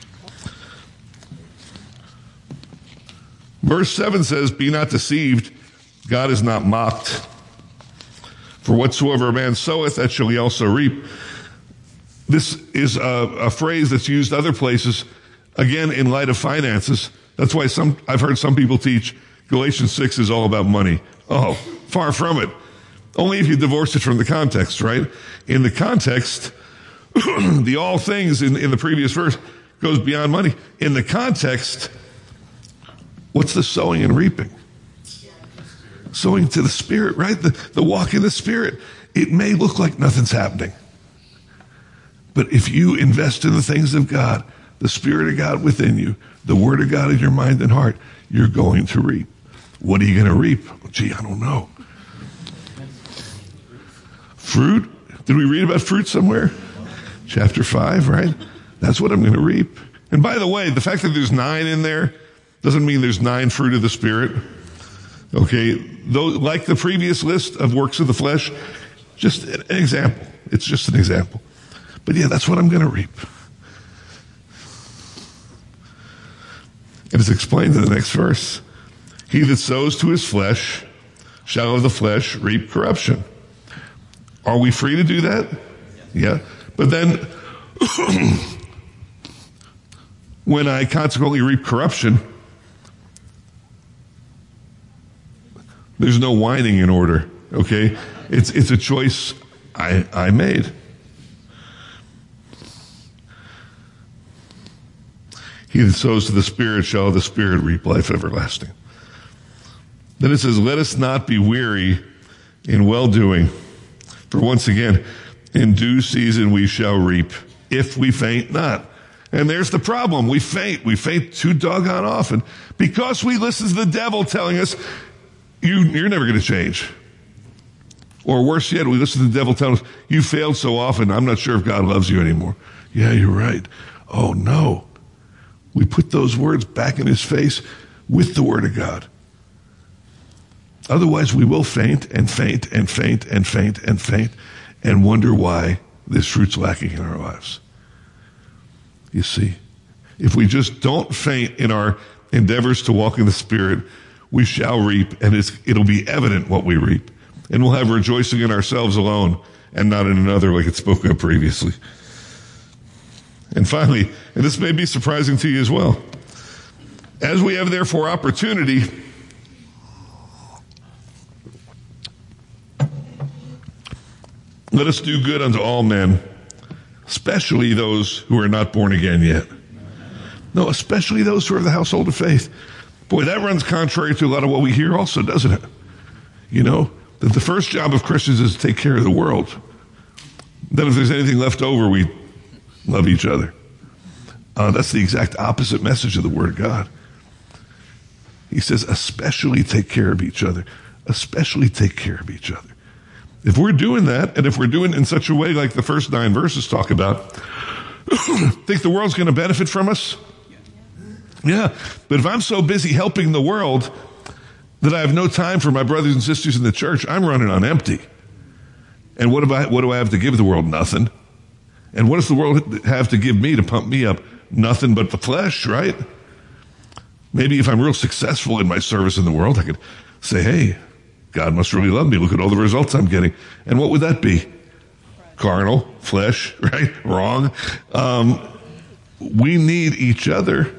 Verse seven says, be not deceived. God is not mocked. For whatsoever a man soweth, that shall he also reap. This is a, a phrase that's used other places, again, in light of finances. That's why some I've heard some people teach Galatians six is all about money. Oh, far from it. Only if you divorce it from the context, right? In the context, the all things in, in the previous verse goes beyond money. In the context, what's the sowing and reaping? Sowing to the Spirit, right? The, the walk in the Spirit. It may look like nothing's happening. But if you invest in the things of God, the Spirit of God within you, the Word of God in your mind and heart, you're going to reap. What are you going to reap? Gee, I don't know. Fruit? Did we read about fruit somewhere? Chapter five, right? That's what I'm going to reap. And by the way, the fact that there's nine in there doesn't mean there's nine fruit of the Spirit. Okay? Though, like the previous list of works of the flesh, just an example. It's just an example. But yeah, that's what I'm going to reap. And it's explained in the next verse. He that sows to his flesh shall of the flesh reap corruption. Are we free to do that? Yeah. But then, when I consequently reap corruption, there's no whining in order, okay? It's it's a choice I I made. He that sows to the Spirit shall of the Spirit reap life everlasting. Then it says, let us not be weary in well-doing. For once again, in due season we shall reap, if we faint not. And there's the problem. We faint. We faint too doggone often because we listen to the devil telling us, you, you're never going to change. Or worse yet, we listen to the devil telling us, you failed so often, I'm not sure if God loves you anymore. Yeah, you're right. Oh, no. We put those words back in his face with the word of God. Otherwise, we will faint and faint and faint and faint and faint and wonder why this fruit's lacking in our lives. You see, if we just don't faint in our endeavors to walk in the Spirit, we shall reap, and it's, it'll be evident what we reap. And we'll have rejoicing in ourselves alone and not in another, like it spoke of previously. And finally, and this may be surprising to you as well, as we have therefore opportunity, let us do good unto all men, especially those who are not born again yet. No, especially those who are of the household of faith. Boy, that runs contrary to a lot of what we hear also, doesn't it? You know, that the first job of Christians is to take care of the world. Then if there's anything left over, we love each other. Uh, that's the exact opposite message of the Word of God. He says, especially take care of each other. Especially take care of each other. If we're doing that, and if we're doing it in such a way like the first nine verses talk about, think the world's going to benefit from us? Yeah, but if I'm so busy helping the world that I have no time for my brothers and sisters in the church, I'm running on empty. And what, I, what do I have to give the world? Nothing. And what does the world have to give me to pump me up? Nothing but the flesh, right? Maybe if I'm real successful in my service in the world, I could say, hey, God must really love me. Look at all the results I'm getting. And what would that be? Carnal, flesh, right? Wrong. Um, we need each other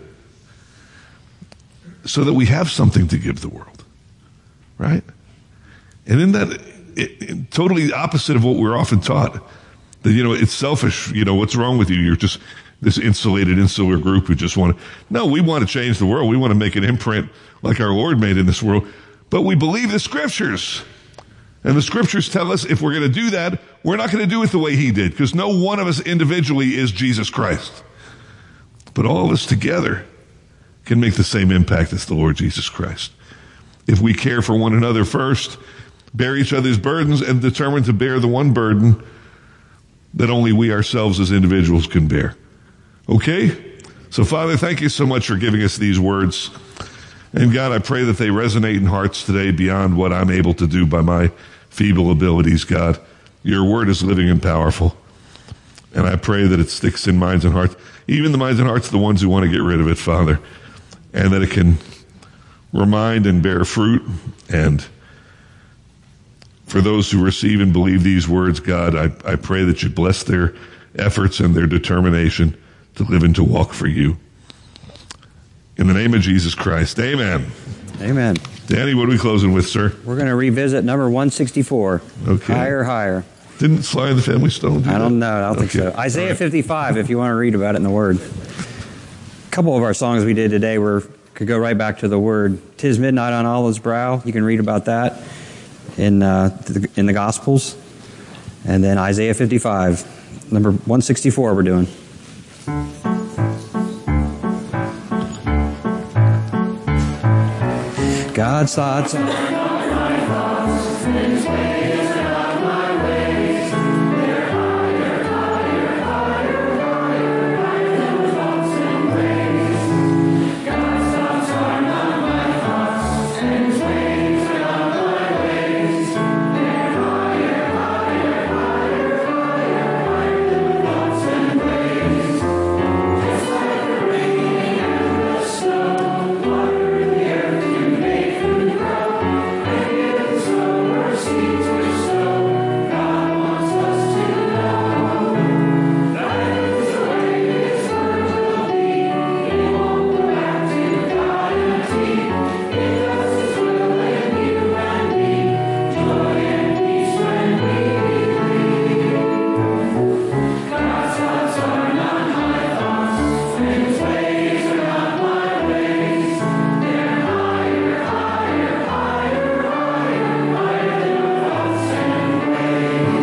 so that we have something to give the world, right? And in that, it, it, totally opposite of what we're often taught, that, you know, it's selfish. You know, what's wrong with you? You're just this insulated, insular group who just want to, no, we want to change the world. We want to make an imprint like our Lord made in this world. But we believe the scriptures. And the scriptures tell us if we're going to do that, we're not going to do it the way he did, because no one of us individually is Jesus Christ. But all of us together can make the same impact as the Lord Jesus Christ. If we care for one another first, bear each other's burdens, and determine to bear the one burden that only we ourselves as individuals can bear. Okay? So, Father, thank you so much for giving us these words. And God, I pray that they resonate in hearts today beyond what I'm able to do by my feeble abilities, God. Your word is living and powerful. And I pray that it sticks in minds and hearts, even the minds and hearts of the ones who want to get rid of it, Father. And that it can remind and bear fruit. And for those who receive and believe these words, God, I, I pray that you bless their efforts and their determination to live and to walk for you. In the name of Jesus Christ, amen. Amen. Danny, what are we closing with, sir? We're going to revisit number one sixty-four. Okay. Higher, higher. Didn't Sly and the Family Stone do I don't that? know. I don't think Okay. so. Isaiah All right. fifty-five, if you want to read about it in the Word. A couple of our songs we did today were could go right back to the Word. "'Tis Midnight on Olive's Brow." You can read about that in uh, the, in the Gospels. And then Isaiah fifty-five, number one sixty-four we're doing. God's thoughts are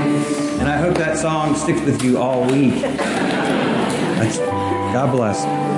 sticks with you all week. That's, God bless.